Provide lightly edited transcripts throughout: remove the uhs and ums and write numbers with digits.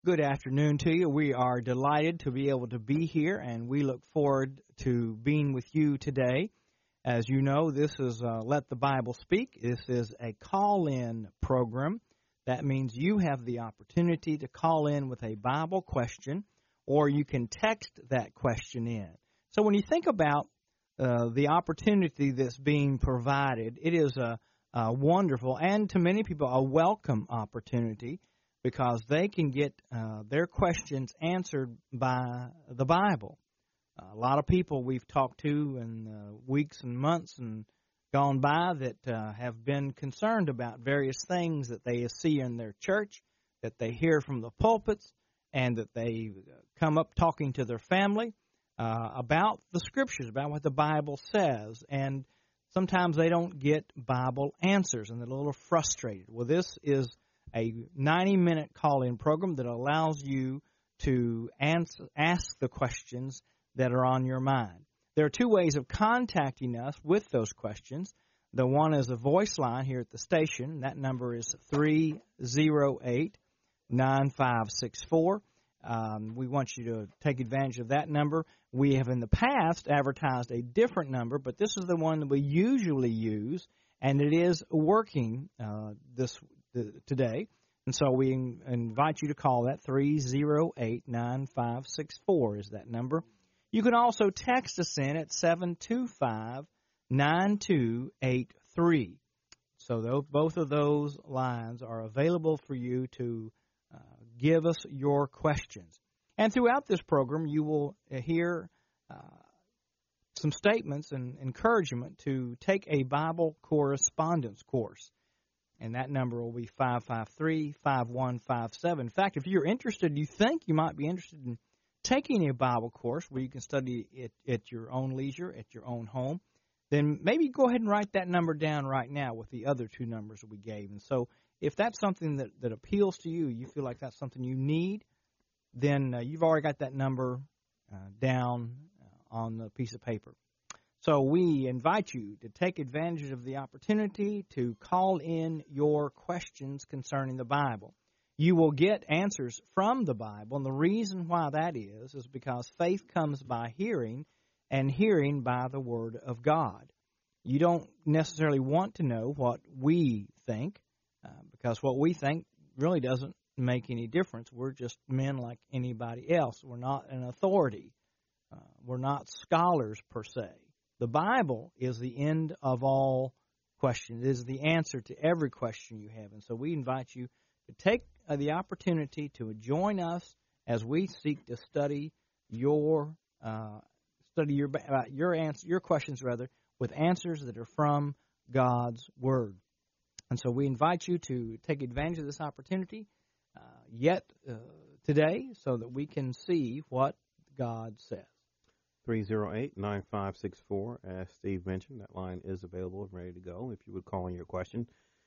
Good afternoon to you. We are delighted to be able to be here, and we look forward to being with you today. As you know, this is Let the Bible Speak. This is a call-in program. That means you have the opportunity to call in with a Bible question, or you can text that question in. So when you think about the opportunity that's being provided, it is a wonderful and, to many people, a welcome opportunity, because they can get their questions answered by the Bible. A lot of people we've talked to in weeks and months and gone by that have been concerned about various things that they see in their church, that they hear from the pulpits, and that they come up talking to their family about the Scriptures, about what the Bible says. And sometimes they don't get Bible answers, and they're a little frustrated. Well, this is a 90-minute call-in program that allows you to ask the questions that are on your mind. There are two ways of contacting us with those questions. The one is a voice line here at the station. That number is 308-9564. We want you to take advantage of that number. We have in the past advertised a different number, but this is the one that we usually use, and it is working today. And so we invite you to call that. 308-9564 is that number. You can also text us in at 725-9283. So both of those lines are available for you to give us your questions. And throughout this program, you will hear some statements and encouragement to take a Bible correspondence course. And that number will be 553-5157. In fact, if you're interested, you think you might be interested in taking a Bible course where you can study it at your own leisure, at your own home, then maybe go ahead and write that number down right now with the other two numbers that we gave. And so if that's something that appeals to you, you feel like that's something you need, then you've already got that number down on the piece of paper. So we invite you to take advantage of the opportunity to call in your questions concerning the Bible. You will get answers from the Bible, and the reason why that is because faith comes by hearing, and hearing by the Word of God. You don't necessarily want to know what we think, because what we think really doesn't make any difference. We're just men like anybody else. We're not an authority. We're not scholars per se. The Bible is the end of all questions. It is the answer to every question you have. And so we invite you to take the opportunity to join us as we seek to study your questions with answers that are from God's Word. And so we invite you to take advantage of this opportunity today, so that we can see what God says. 308-9564. As Steve mentioned, that line is available and ready to go if you would call in your question.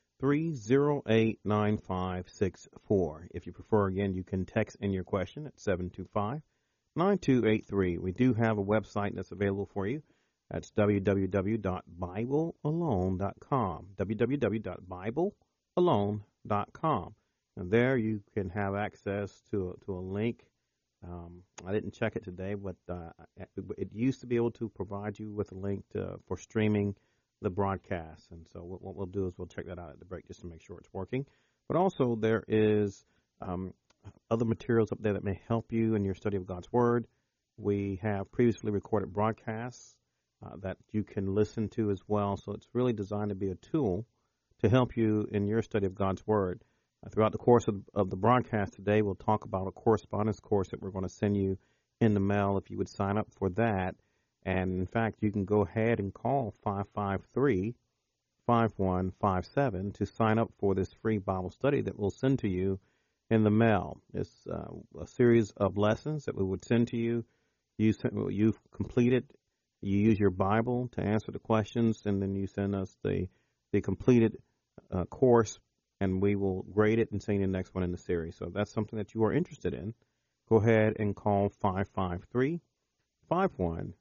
308-9564. If you prefer, again, you can text in your question at 725-9283. We do have a website that's available for you. That's www.biblealone.com. www.biblealone.com. And there you can have access to a link. I didn't check it today, but it used to be able to provide you with a link for streaming the broadcast. And so what we'll do is we'll check that out at the break just to make sure it's working. But also there is other materials up there that may help you in your study of God's Word. We have previously recorded broadcasts that you can listen to as well. So it's really designed to be a tool to help you in your study of God's Word. Throughout the course of the broadcast today, we'll talk about a correspondence course that we're going to send you in the mail if you would sign up for that. And, in fact, you can go ahead and call 553-5157 to sign up for this free Bible study that we'll send to you in the mail. It's a series of lessons that we would send to you. You've completed. You use your Bible to answer the questions, and then you send us the completed course, and we will grade it and send you the next one in the series. So if that's something that you are interested in, go ahead and call 553-5157.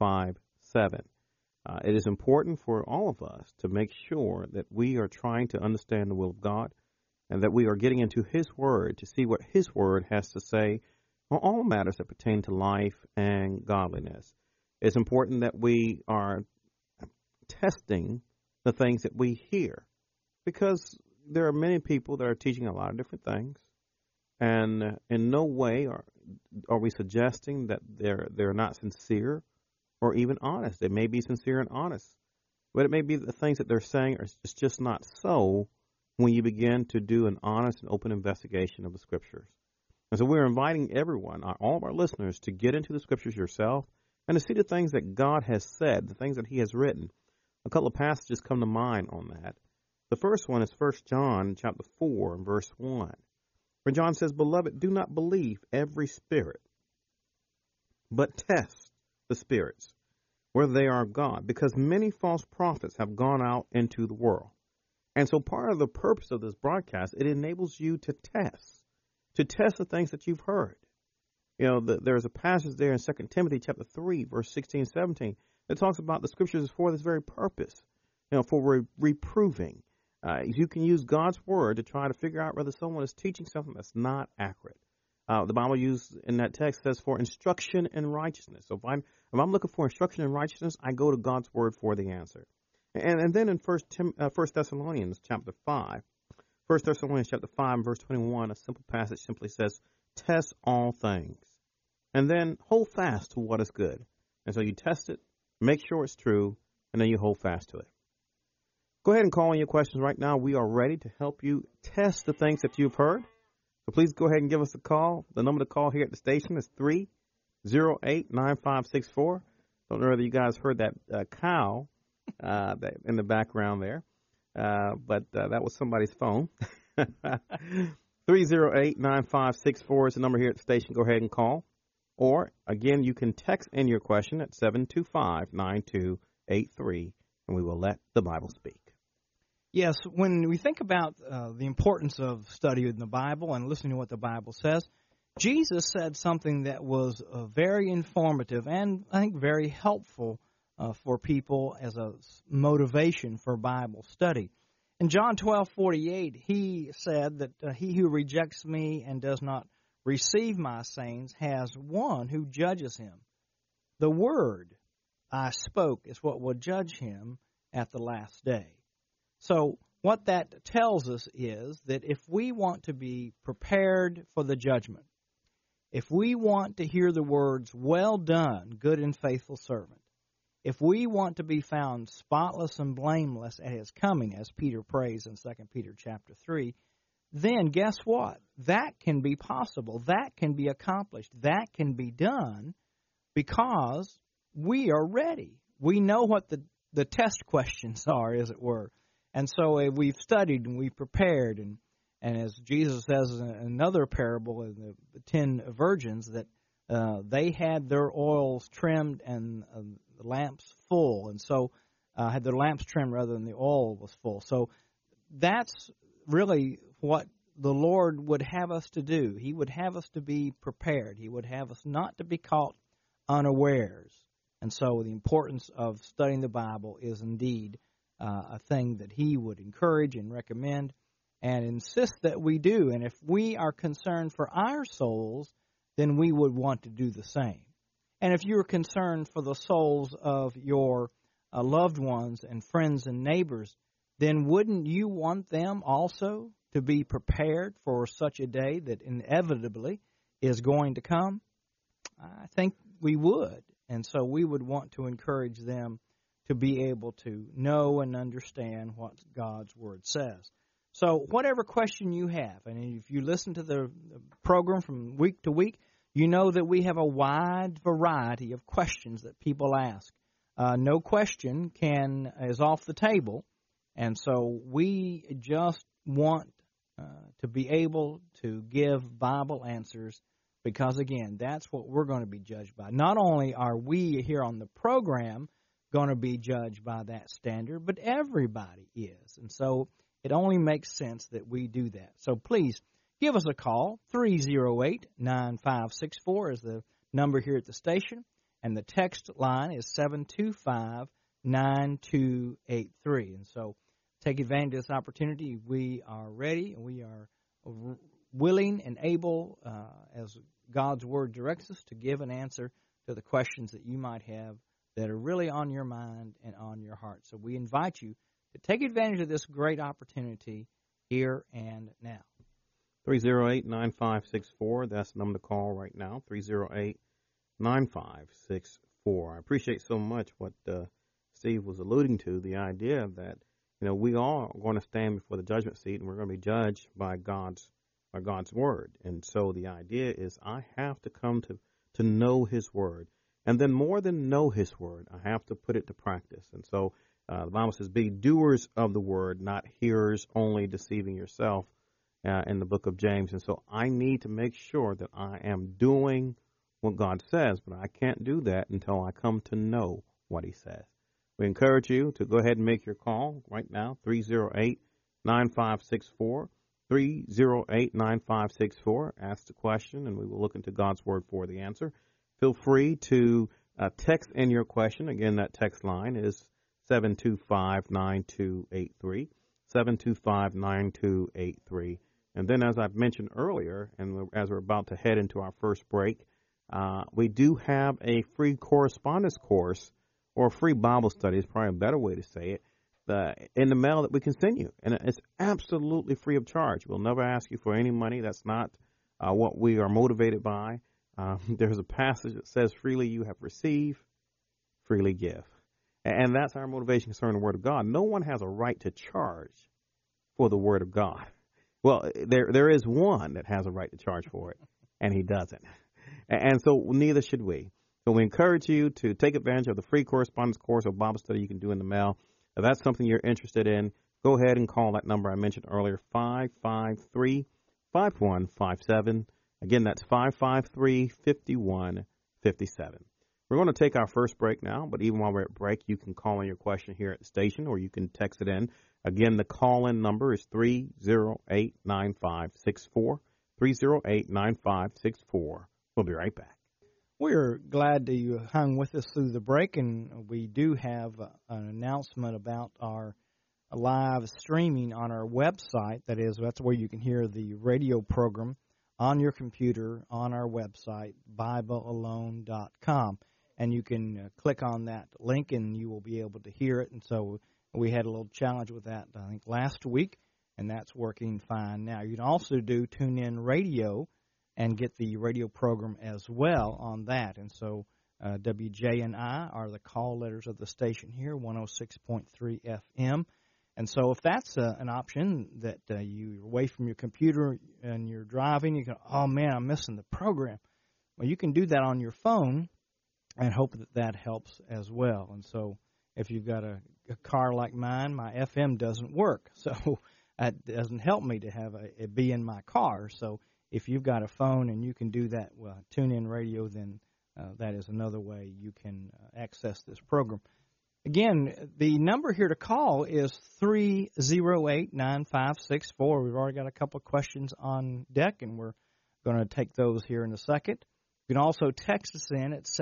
It is important for all of us to make sure that we are trying to understand the will of God and that we are getting into His Word to see what His Word has to say on all matters that pertain to life and godliness. It's important that we are testing the things that we hear, because there are many people that are teaching a lot of different things, and in no way are we suggesting that they're not sincere or even honest. They may be sincere and honest, but it may be the things that they're saying are just not so when you begin to do an honest and open investigation of the Scriptures. And so we're inviting everyone, all of our listeners, to get into the Scriptures yourself and to see the things that God has said, the things that He has written. A couple of passages come to mind on that. The first one is 1 John chapter 4 and verse 1, where John says, "Beloved, do not believe every spirit, but test the spirits, whether they are of God, because many false prophets have gone out into the world." And so part of the purpose of this broadcast, it enables you to test the things that you've heard. You know, there's a passage there in 2 Timothy chapter 3, verse 16, 17, that talks about the Scriptures is for this very purpose, for reproving. You can use God's Word to try to figure out whether someone is teaching something that's not accurate. The Bible used in that text says for instruction in righteousness. So if I'm looking for instruction in righteousness, I go to God's Word for the answer. And then in 1 Thessalonians chapter 5, 1 Thessalonians chapter 5, verse 21, a simple passage simply says, "Test all things, and then hold fast to what is good." And so you test it, make sure it's true, and then you hold fast to it. Go ahead and call in your questions right now. We are ready to help you test the things that you've heard. So please go ahead and give us a call. The number to call here at the station is 308-9564. Don't know whether you guys heard that cow that in the background there, but that was somebody's phone. 308-9564 is the number here at the station. Go ahead and call. Or, again, you can text in your question at 725-9283, and we will let the Bible speak. Yes, when we think about the importance of studying the Bible and listening to what the Bible says, Jesus said something that was very informative and I think very helpful for people as a motivation for Bible study. In John 12:48, He said that he who rejects me and does not receive my sayings has one who judges him. The word I spoke is what will judge him at the last day. So what that tells us is that if we want to be prepared for the judgment, if we want to hear the words, "Well done, good and faithful servant," if we want to be found spotless and blameless at His coming, as Peter prays in 2 Peter chapter 3, then guess what? That can be possible. That can be accomplished. That can be done because we are ready. We know what the test questions are, as it were. And so we've studied and we've prepared. And as Jesus says in another parable in the 10 virgins, that they had their oils trimmed and the lamps full. And so had their lamps trimmed rather than the oil was full. So that's really what the Lord would have us to do. He would have us to be prepared. He would have us not to be caught unawares. And so the importance of studying the Bible is indeed a thing that He would encourage and recommend and insist that we do. And if we are concerned for our souls, then we would want to do the same. And if you're concerned for the souls of your loved ones and friends and neighbors, then wouldn't you want them also to be prepared for such a day that inevitably is going to come? I think we would. And so we would want to encourage them to be able to know and understand what God's Word says. So whatever question you have, and if you listen to the program from week to week, you know that we have a wide variety of questions that people ask. No question is off the table, and so we just want to be able to give Bible answers because, again, that's what we're going to be judged by. Not only are we here on the program going to be judged by that standard, but everybody is. And so it only makes sense that we do that. So please give us a call. 308-9564 is the number here at the station, and the text line is 725-9283. And so take advantage of this opportunity, we are ready and we are willing and able, as God's Word directs us, to give an answer to the questions that you might have that are really on your mind and on your heart. So we invite you to take advantage of this great opportunity here and now. 308-9564, that's the number to call right now, 308-9564. I appreciate so much what Steve was alluding to, the idea that, we all are going to stand before the judgment seat and we're going to be judged by God's Word. And so the idea is I have to come to know His Word. And then more than know His Word, I have to put it to practice. And so the Bible says, be doers of the Word, not hearers only, deceiving yourself, in the book of James. And so I need to make sure that I am doing what God says, but I can't do that until I come to know what He says. We encourage you to go ahead and make your call right now, 308-9564, 308-9564. Ask the question, and we will look into God's Word for the answer. Feel free to text in your question. Again, that text line is 725-9283, 725-9283. And then, as I've mentioned earlier, and as we're about to head into our first break, we do have a free correspondence course, or a free Bible study is probably a better way to say it, in the mail that we can send you. And it's absolutely free of charge. We'll never ask you for any money. That's not what we are motivated by. There's a passage that says, freely you have received, freely give. And that's our motivation concerning the Word of God. No one has a right to charge for the Word of God. Well, there is one that has a right to charge for it, and he doesn't. And so neither should we. So we encourage you to take advantage of the free correspondence course or Bible study you can do in the mail. If that's something you're interested in, go ahead and call that number I mentioned earlier, 553-5157. Again, that's 553-5157. We're going to take our first break now, but even while we're at break, you can call in your question here at the station, or you can text it in. Again, the call-in number is 308-9564, 308-9564. We'll be right back. We're glad that you hung with us through the break, and we do have an announcement about our live streaming on our website. That's where you can hear the radio program on your computer on our website, BibleAlone.com. And you can click on that link, and you will be able to hear it. And so we had a little challenge with that, I think, last week, and that's working fine now. You can also do TuneIn Radio and get the radio program as well on that. And so WJNI are the call letters of the station here, 106.3 FM. And so if that's an option that you're away from your computer and you're driving, you go, oh, man, I'm missing the program. Well, you can do that on your phone and hope that helps as well. And so if you've got a car like mine, my FM doesn't work. So that doesn't help me to have it be in my car. So if you've got a phone and you can do that, TuneIn Radio, then that is another way you can access this program. Again, the number here to call is 308-9564. We've already got a couple of questions on deck, and we're going to take those here in a second. You can also text us in at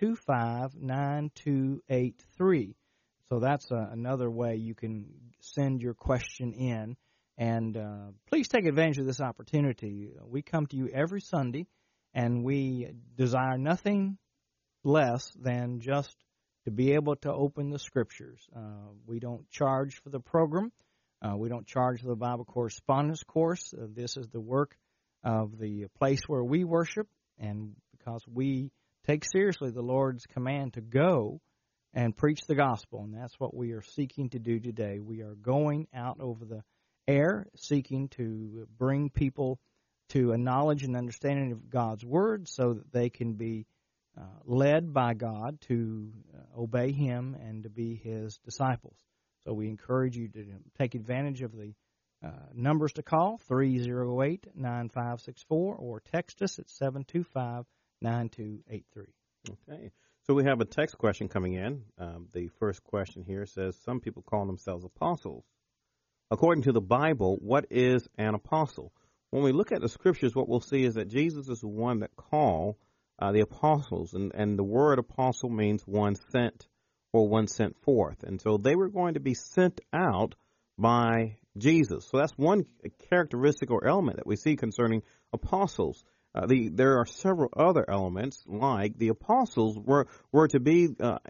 725-9283. So that's another way you can send your question in. And please take advantage of this opportunity. We come to you every Sunday, and we desire nothing less than just to be able to open the Scriptures. We don't charge for the program. We don't charge for the Bible correspondence course. This is the work of the place where we worship, and because we take seriously the Lord's command to go and preach the gospel, and that's what we are seeking to do today. We are going out over the air, seeking to bring people to a knowledge and understanding of God's Word so that they can be led by God to obey Him and to be His disciples. So we encourage you to take advantage of the numbers to call, 308-9564, or text us at 725-9283. Okay. So we have a text question coming in. The first question here says, some people call themselves apostles. According to the Bible, what is an apostle? When we look at the Scriptures, what we'll see is that Jesus is the one that called the apostles, and the word apostle means one sent or one sent forth. And so they were going to be sent out by Jesus. So that's one characteristic or element that we see concerning apostles. There are several other elements, like the apostles were to be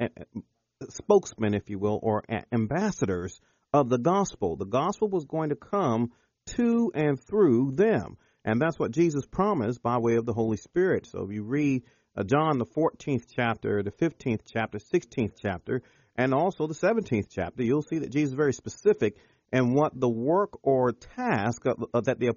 spokesmen, if you will, or ambassadors of the gospel. The gospel was going to come to and through them. And that's what Jesus promised by way of the Holy Spirit. So if you read John, the 14th chapter, the 15th chapter, 16th chapter, and also the 17th chapter, you'll see that Jesus is very specific in what the work or task that the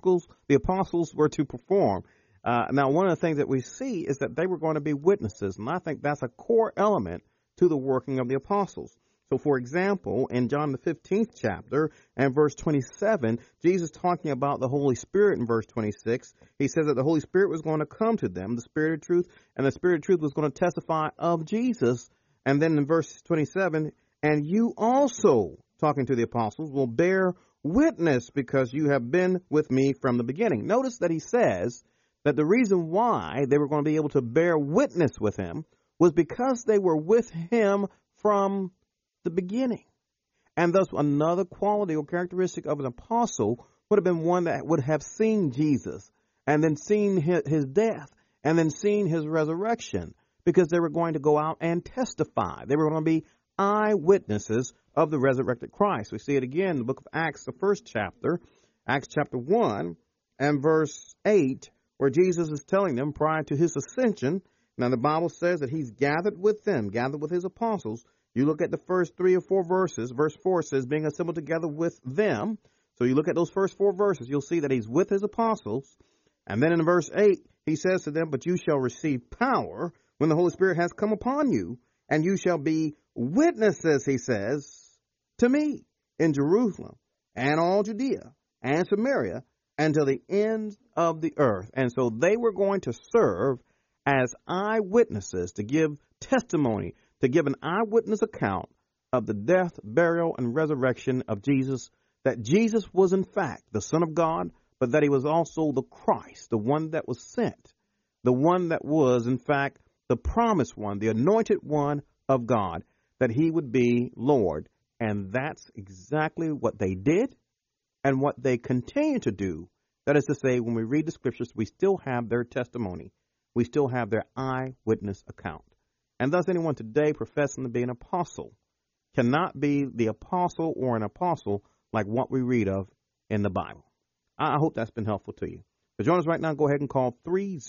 apostles were to perform. Now, one of the things that we see is that they were going to be witnesses, and I think that's a core element to the working of the apostles. So, for example, in John the 15th chapter and verse 27, Jesus talking about the Holy Spirit in verse 26, he says that the Holy Spirit was going to come to them, the Spirit of truth, and the Spirit of truth was going to testify of Jesus. And then in verse 27, and you also, talking to the apostles, will bear witness because you have been with me from the beginning. Notice that he says that the reason why they were going to be able to bear witness with him was because they were with him from the beginning. And thus another quality or characteristic of an apostle would have been one that would have seen Jesus and then seen his death and then seen his resurrection, because they were going to go out and testify. They were going to be eyewitnesses of the resurrected Christ. We see it again in the book of Acts, the first chapter, Acts chapter 1 and verse 8, where Jesus is telling them prior to his ascension. Now the Bible says that he's gathered with them, gathered with his apostles. You look at the first 3 or 4 verses. Verse 4 says, being assembled together with them. So you look at those first 4 verses, you'll see that he's with his apostles. And then in verse 8, he says to them, but you shall receive power when the Holy Spirit has come upon you, and you shall be witnesses, he says, to me in Jerusalem and all Judea and Samaria and to the ends of the earth. And so they were going to serve as eyewitnesses, to give testimony, to give an eyewitness account of the death, burial, and resurrection of Jesus, that Jesus was in fact the Son of God, but that he was also the Christ, the one that was sent, the one that was in fact the promised one, the anointed one of God, that he would be Lord. And that's exactly what they did and what they continue to do. That is to say, when we read the scriptures, we still have their testimony. We still have their eyewitness account. And thus anyone today professing to be an apostle cannot be the apostle or an apostle like what we read of in the Bible. I hope that's been helpful to you. So join us right now. Go ahead and call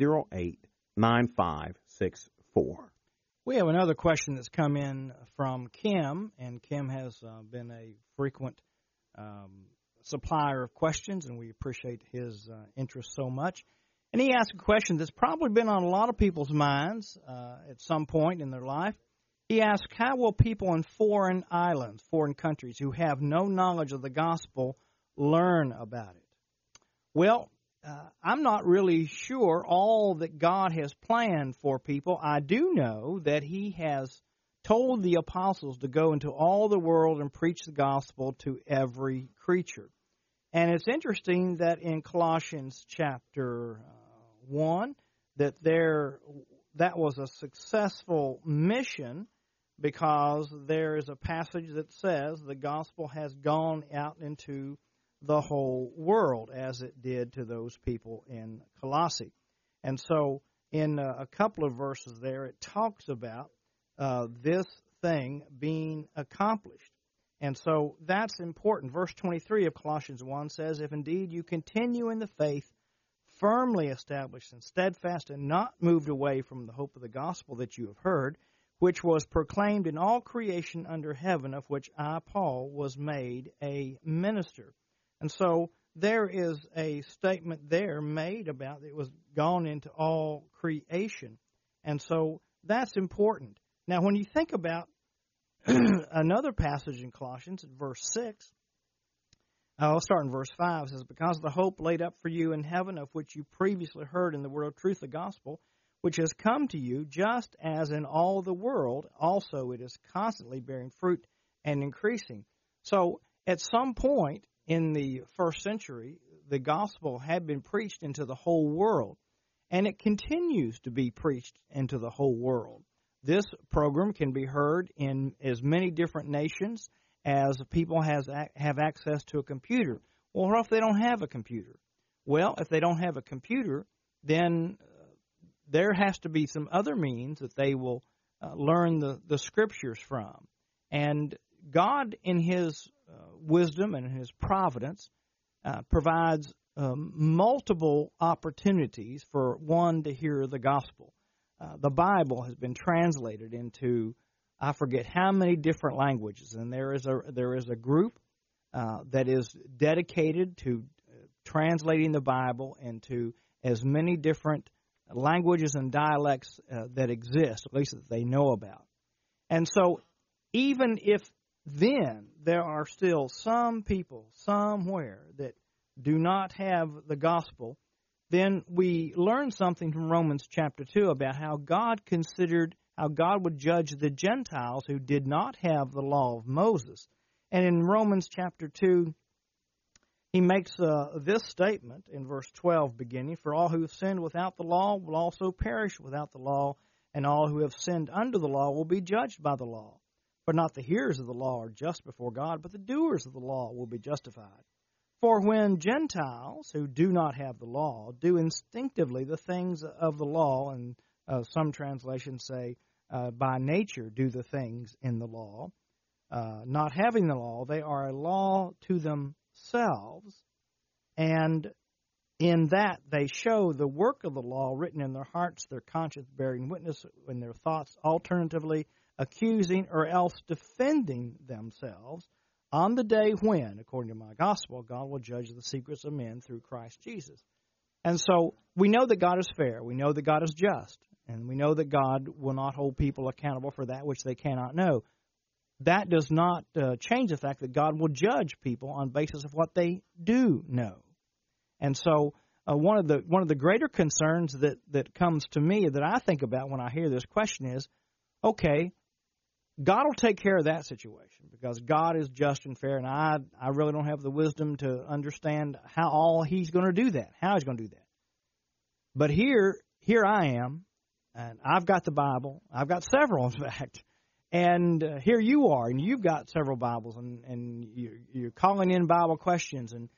308-9564. We have another question that's come in from Kim, and Kim has been a frequent supplier of questions, and we appreciate his interest so much. And he asked a question that's probably been on a lot of people's minds at some point in their life. He asked, how will people in foreign islands, foreign countries, who have no knowledge of the gospel learn about it? Well, I'm not really sure all that God has planned for people. I do know that he has told the apostles to go into all the world and preach the gospel to every creature. And it's interesting that in Colossians chapter 1, that was a successful mission, because there is a passage that says the gospel has gone out into the whole world, as it did to those people in Colossae. And so in a couple of verses there, it talks about this thing being accomplished. And so that's important. Verse 23 of Colossians 1 says, if indeed you continue in the faith, firmly established and steadfast, and not moved away from the hope of the gospel that you have heard, which was proclaimed in all creation under heaven, of which I, Paul, was made a minister. And so there is a statement there made about it was gone into all creation. And so that's important. Now, when you think about another passage in Colossians, verse 6, I'll start in verse 5. It says, because the hope laid up for you in heaven, of which you previously heard in the word of truth, the gospel, which has come to you, just as in all the world, also it is constantly bearing fruit and increasing. So at some point in the first century, the gospel had been preached into the whole world, and it continues to be preached into the whole world. This program can be heard in as many different nations as people have access to a computer. Well, what if they don't have a computer? Well, if they don't have a computer, then there has to be some other means that they will learn the Scriptures from. And God, in His wisdom and His providence, provides multiple opportunities for one to hear the gospel. The Bible has been translated into, I forget how many different languages, and there is a group that is dedicated to translating the Bible into as many different languages and dialects that exist, at least that they know about. And so even if then there are still some people somewhere that do not have the gospel, then we learn something from Romans chapter 2 about how God would judge the Gentiles who did not have the law of Moses. And in Romans chapter 2, he makes this statement in verse 12 beginning, "For all who have sinned without the law will also perish without the law, and all who have sinned under the law will be judged by the law. For not the hearers of the law are just before God, but the doers of the law will be justified. For when Gentiles who do not have the law do instinctively the things of the law," and some translations say by nature do the things in the law, not having the law, they are a law to themselves, and in that they show the work of the law written in their hearts, their conscience bearing witness, in their thoughts alternatively accusing or else defending themselves on the day when, according to my gospel, God will judge the secrets of men through Christ Jesus. And so we know that God is fair. We know that God is just. And we know that God will not hold people accountable for that which they cannot know. That does not change the fact that God will judge people on basis of what they do know. And so one of the greater concerns that comes to me that I think about when I hear this question is, okay, God will take care of that situation because God is just and fair, and I really don't have the wisdom to understand how He's going to do that, how He's going to do that. But here I am, and I've got the Bible. I've got several, in fact. And here you are, and you've got several Bibles, and you're calling in Bible questions. And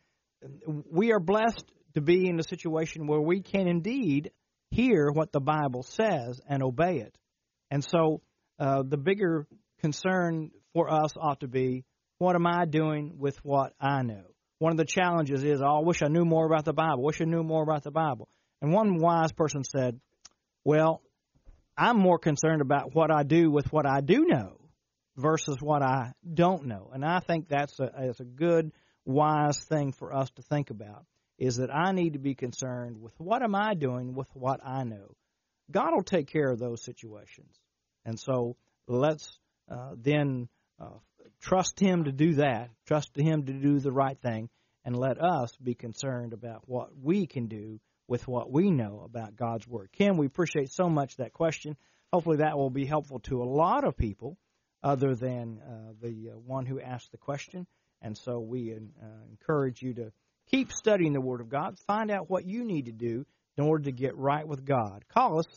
we are blessed to be in a situation where we can indeed hear what the Bible says and obey it. And so the bigger concern for us ought to be, what am I doing with what I know? One of the challenges is, I wish I knew more about the Bible. Wish I knew more about the Bible. And one wise person said, well, I'm more concerned about what I do with what I do know versus what I don't know. And I think that's a good, wise thing for us to think about, is that I need to be concerned with what am I doing with what I know. God will take care of those situations. And so let's then trust Him to do that, trust Him to do the right thing, and let us be concerned about what we can do with what we know about God's Word. Ken, we appreciate so much that question. Hopefully that will be helpful to a lot of people other than the one who asked the question. And so we encourage you to keep studying the Word of God. Find out what you need to do in order to get right with God. Call us,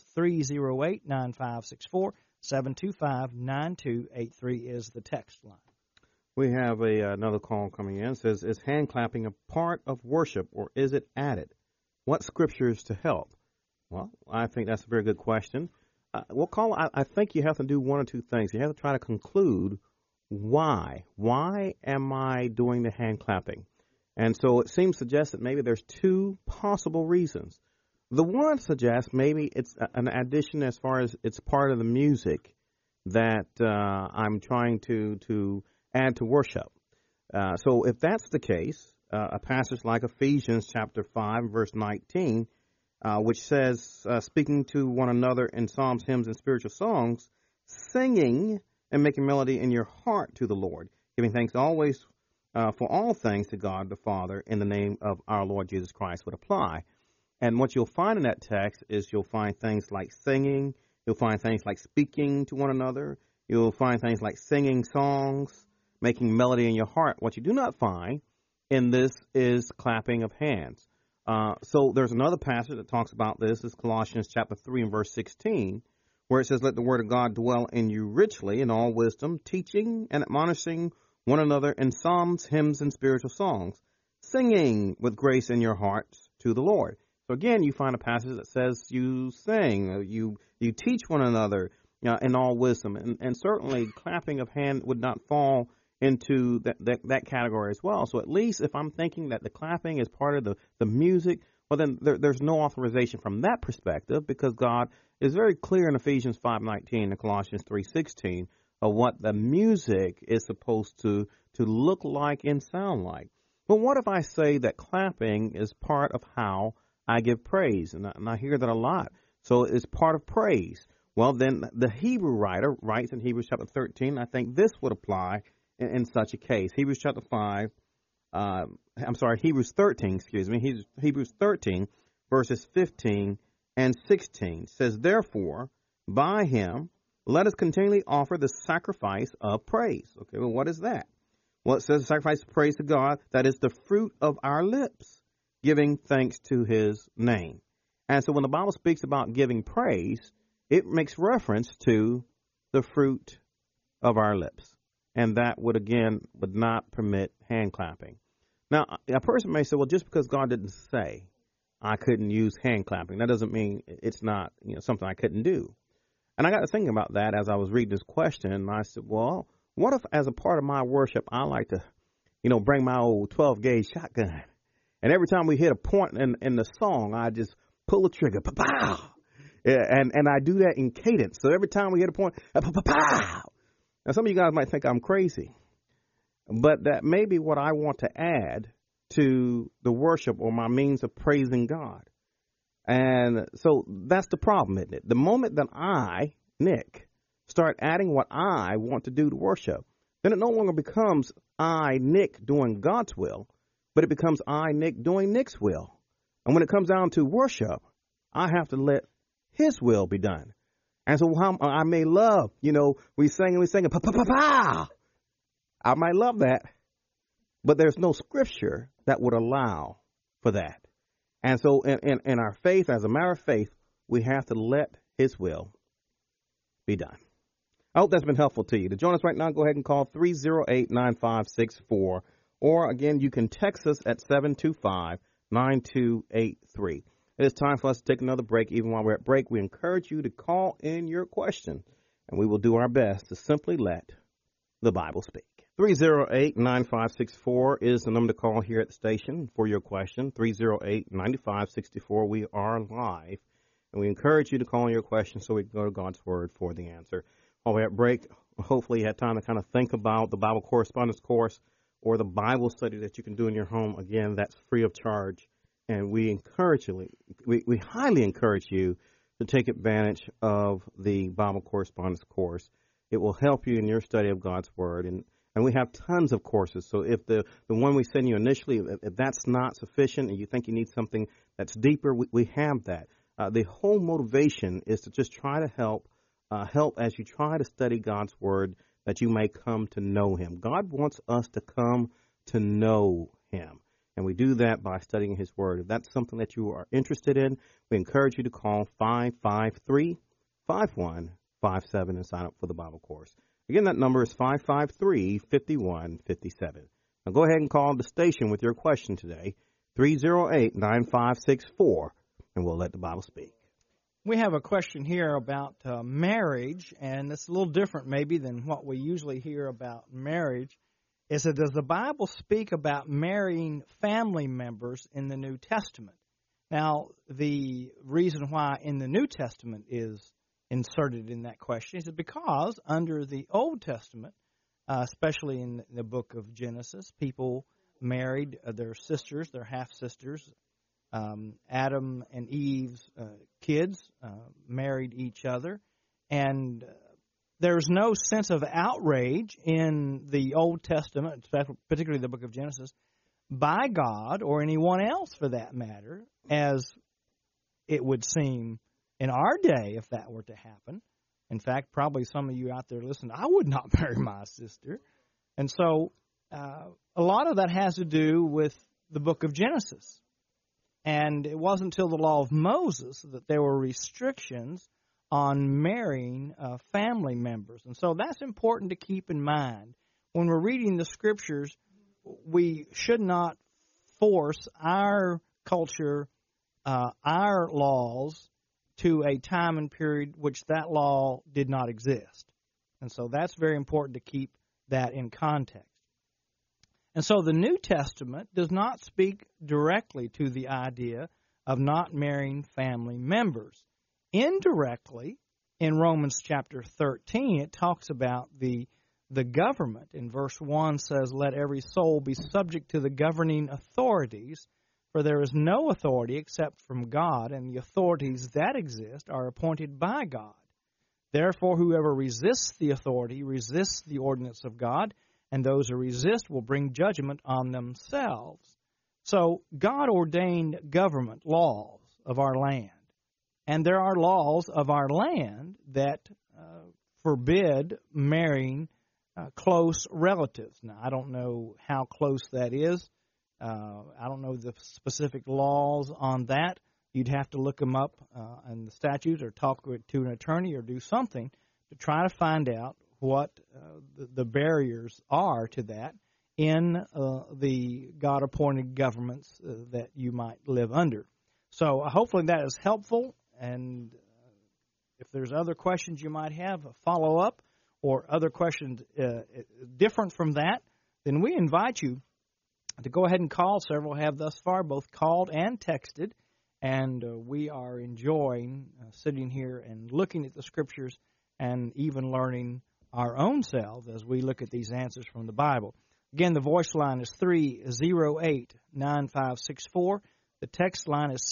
308-9564. 725-9283 is the text line. We have another call coming in. It says, is hand clapping a part of worship or is it added? What scriptures to help? Well, I think that's a very good question. I think you have to do one or two things. You have to try to conclude why. Why am I doing the hand clapping? And so it seems to suggest that maybe there's two possible reasons. The one suggests maybe it's an addition as far as it's part of the music that I'm trying to add to worship. So if that's the case, a passage like Ephesians chapter 5, verse 19, which says, speaking to one another in psalms, hymns, and spiritual songs, singing and making melody in your heart to the Lord, giving thanks always for all things to God the Father in the name of our Lord Jesus Christ would apply. And what you'll find in that text is you'll find things like singing, you'll find things like speaking to one another, you'll find things like singing songs, making melody in your heart. What you do not find in this is clapping of hands. So there's another passage that talks about this. It's Colossians chapter 3 and verse 16, where it says, let the word of God dwell in you richly in all wisdom, teaching and admonishing one another in psalms, hymns, and spiritual songs, singing with grace in your hearts to the Lord. So again, you find a passage that says you sing, you teach one another in all wisdom, and certainly clapping of hand would not fall into that category as well. So at least if I'm thinking that the clapping is part of the music, well then there's no authorization from that perspective, because God is very clear in Ephesians 5:19 and Colossians 3:16 of what the music is supposed to look like and sound like. But what if I say that clapping is part of how I give praise? And I hear that a lot. So it's part of praise. Well, then the Hebrew writer writes in Hebrews chapter 13, I think this would apply in such a case. Hebrews 13, Hebrews 13, verses 15 and 16 says, therefore, by him, let us continually offer the sacrifice of praise. Okay, well, what is that? Well, it says sacrifice of praise to God, that is the fruit of our lips, giving thanks to his name. And so when the Bible speaks about giving praise, it makes reference to the fruit of our lips. And that would not permit hand clapping. Now, a person may say, well, just because God didn't say I couldn't use hand clapping, that doesn't mean it's not something I couldn't do. And I got to thinking about that as I was reading this question, and I said, well, what if as a part of my worship, I like to, bring my old 12-gauge shotgun, and every time we hit a point in the song, I just pull the trigger, pa-pow, and I do that in cadence. So every time we hit a point, pa-pow. Now, some of you guys might think I'm crazy, but that may be what I want to add to the worship or my means of praising God. And so that's the problem, isn't it? The moment that I, Nick, start adding what I want to do to worship, then it no longer becomes I, Nick, doing God's will, but it becomes I, Nick, doing Nick's will. And when it comes down to worship, I have to let his will be done. And so I may love, we sing, pa-pa-pa-pa. I might love that, but there's no scripture that would allow for that. And so in our faith, as a matter of faith, we have to let his will be done. I hope that's been helpful to you. To join us right now, go ahead and call 308-9564. Or, again, you can text us at 725-9283. It is time for us to take another break. Even while we're at break, we encourage you to call in your question, and we will do our best to simply let the Bible speak. 308-9564 is the number to call here at the station for your question. 308-9564. We are live, and we encourage you to call in your question so we can go to God's Word for the answer. While we're at break, hopefully you had time to kind of think about the Bible correspondence course or the Bible study that you can do in your home. Again, that's free of charge. And we highly encourage you to take advantage of the Bible correspondence course. It will help you in your study of God's Word. And we have tons of courses. So if the one we send you initially, if that's not sufficient and you think you need something that's deeper, we have that. The whole motivation is to just try to help as you try to study God's Word, that you may come to know him. God wants us to come to know him. And we do that by studying his word. If that's something that you are interested in, we encourage you to call 553-5157 and sign up for the Bible course. Again, that number is 553-5157. Now go ahead and call the station with your question today, 308-9564, and we'll let the Bible speak. We have a question here about marriage, and it's a little different maybe than what we usually hear about marriage. It says, does the Bible speak about marrying family members in the New Testament? Now, the reason why in the New Testament is inserted in that question is because under the Old Testament, especially in the book of Genesis, people married their sisters, their half-sisters. Adam and Eve's kids married each other, and there's no sense of outrage in the Old Testament, particularly the book of Genesis, by God or anyone else for that matter, as it would seem in our day if that were to happen. In fact, probably some of you out there listening, I would not marry my sister. And so a lot of that has to do with the book of Genesis. And it wasn't until the law of Moses that there were restrictions on marrying family members. And so that's important to keep in mind when we're reading the Scriptures, we should not force our culture, our laws, to a time and period which that law did not exist. And so that's very important to keep that in context. And so the New Testament does not speak directly to the idea of not marrying family members. Indirectly, in Romans chapter 13, it talks about the government. In verse 1 says, "Let every soul be subject to the governing authorities, for there is no authority except from God, and the authorities that exist are appointed by God. Therefore, whoever resists the authority resists the ordinance of God, and those who resist will bring judgment on themselves." So God ordained government laws of our land. And there are laws of our land that forbid marrying close relatives. Now, I don't know how close that is. I don't know the specific laws on that. You'd have to look them up in the statutes or talk to an attorney or do something to try to find out what the barriers are to that in the God-appointed governments that you might live under. So hopefully that is helpful, and if there's other questions you might have, a follow-up, or other questions different from that, then we invite you to go ahead and call. Several have thus far, both called and texted, and we are enjoying sitting here and looking at the Scriptures and even learning our own selves as we look at these answers from the Bible. Again, the voice line is 308-9564. The text line is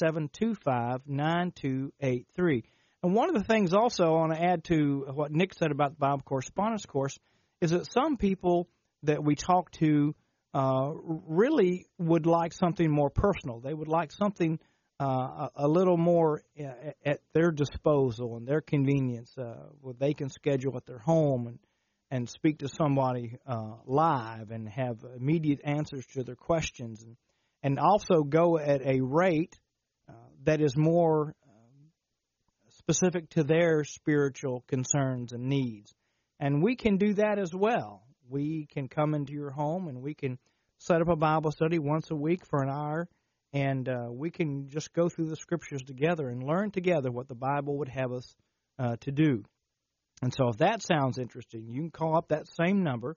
725-9283. And one of the things also I want to add to what Nick said about the Bible Correspondence Course is that some people that we talk to really would like something more personal. They would like something a little more at their disposal and their convenience, where they can schedule at their home and speak to somebody live and have immediate answers to their questions, and also go at a rate that is more specific to their spiritual concerns and needs. And we can do that as well. We can come into your home and we can set up a Bible study once a week for an hour, and we can just go through the Scriptures together and learn together what the Bible would have us to do. And so if that sounds interesting, you can call up that same number,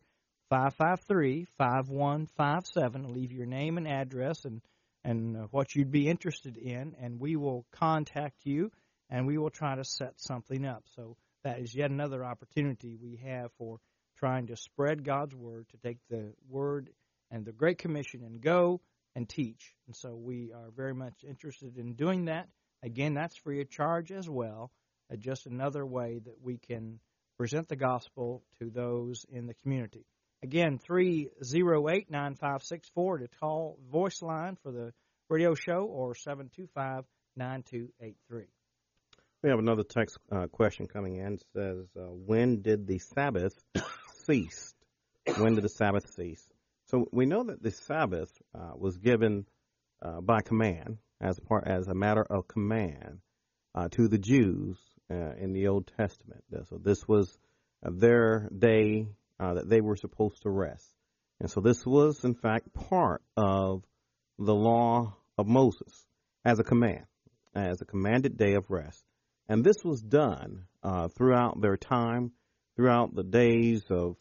553-5157, leave your name and address and what you'd be interested in, and we will contact you, and we will try to set something up. So that is yet another opportunity we have for trying to spread God's Word, to take the Word and the Great Commission and go and teach. And so we are very much interested in doing that. Again, that's free of charge as well, just another way that we can present the gospel to those in the community. Again, 308-9564 to call voice line for the radio show, or 725-9283. We have another text question coming in. It says, when did the Sabbath cease? When did the Sabbath cease? So we know that the Sabbath was given by command, as a matter of command, to the Jews in the Old Testament. So this was their day that they were supposed to rest. And so this was, in fact, part of the law of Moses as a command, as a commanded day of rest. And this was done throughout their time, throughout the days of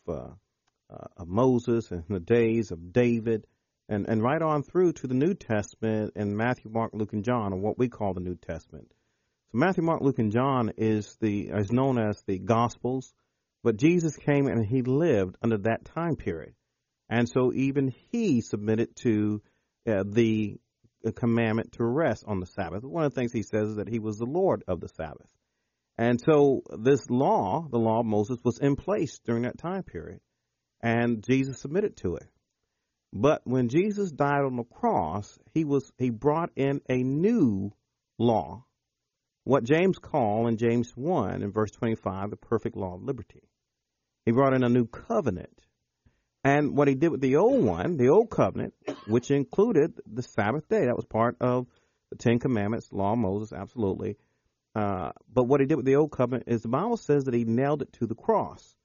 Moses and the days of David, and right on through to the New Testament in Matthew, Mark, Luke, and John, or what we call the New Testament. So Matthew, Mark, Luke, and John is known as the Gospels, but Jesus came and he lived under that time period. And so even he submitted to the commandment to rest on the Sabbath. One of the things he says is that he was the Lord of the Sabbath. And so this law, the law of Moses, was in place during that time period, and Jesus submitted to it. But when Jesus died on the cross, he brought in a new law, what James called in James 1 in verse 25, the perfect law of liberty. He brought in a new covenant. And what he did with the old one, the old covenant, which included the Sabbath day, that was part of the Ten Commandments, law of Moses, absolutely. But what he did with the old covenant is the Bible says that he nailed it to the cross.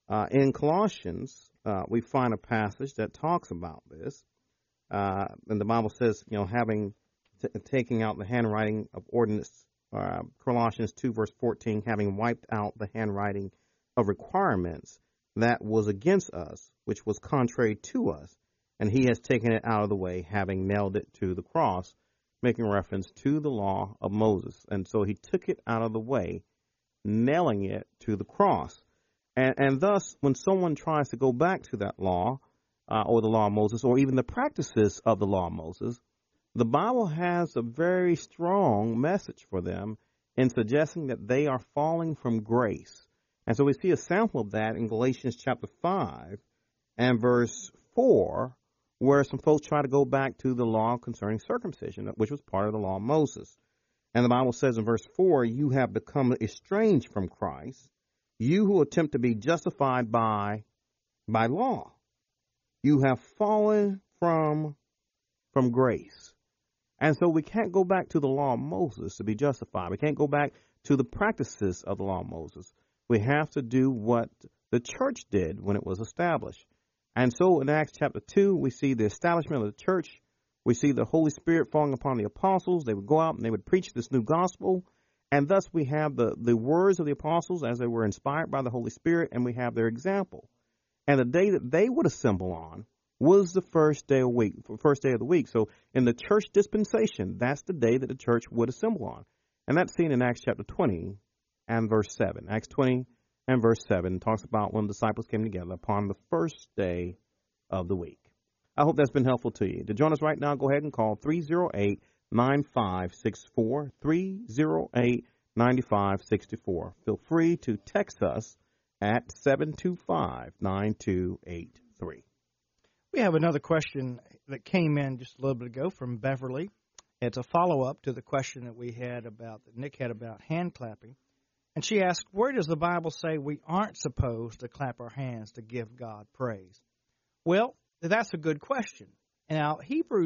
In Colossians, we find a passage that talks about this. And the Bible says, taking out the handwriting of ordinance, Colossians 2, verse 14, having wiped out the handwriting of requirements that was against us, which was contrary to us, and he has taken it out of the way, having nailed it to the cross, making reference to the law of Moses. And so he took it out of the way, nailing it to the cross. And thus, when someone tries to go back to that law, or the law of Moses, or even the practices of the law of Moses, the Bible has a very strong message for them in suggesting that they are falling from grace. And so we see a sample of that in Galatians chapter 5 and verse 4, where some folks try to go back to the law concerning circumcision, which was part of the law of Moses. And the Bible says in verse 4, you have become estranged from Christ, you who attempt to be justified by law. You have fallen from grace. And so we can't go back to the law of Moses to be justified. We can't go back to the practices of the law of Moses. We have to do what the church did when it was established. And so in Acts chapter 2, we see the establishment of the church. We see the Holy Spirit falling upon the apostles. They would go out and they would preach this new gospel. And thus we have the words of the apostles as they were inspired by the Holy Spirit, and we have their example. And the day that they would assemble on was the first day of the week. So in the church dispensation, that's the day that the church would assemble on. And that's seen in Acts chapter 20 and verse 7. Acts 20 and verse 7 talks about when the disciples came together upon the first day of the week. I hope that's been helpful to you. To join us right now, go ahead and call 308-9564, 308-9564. Feel free to text us at 725-9283. We have another question that came in just a little bit ago from Beverly. It's a follow-up to the question that Nick had about hand clapping. And she asked, where does the Bible say we aren't supposed to clap our hands to give God praise? Well, that's a good question. Now,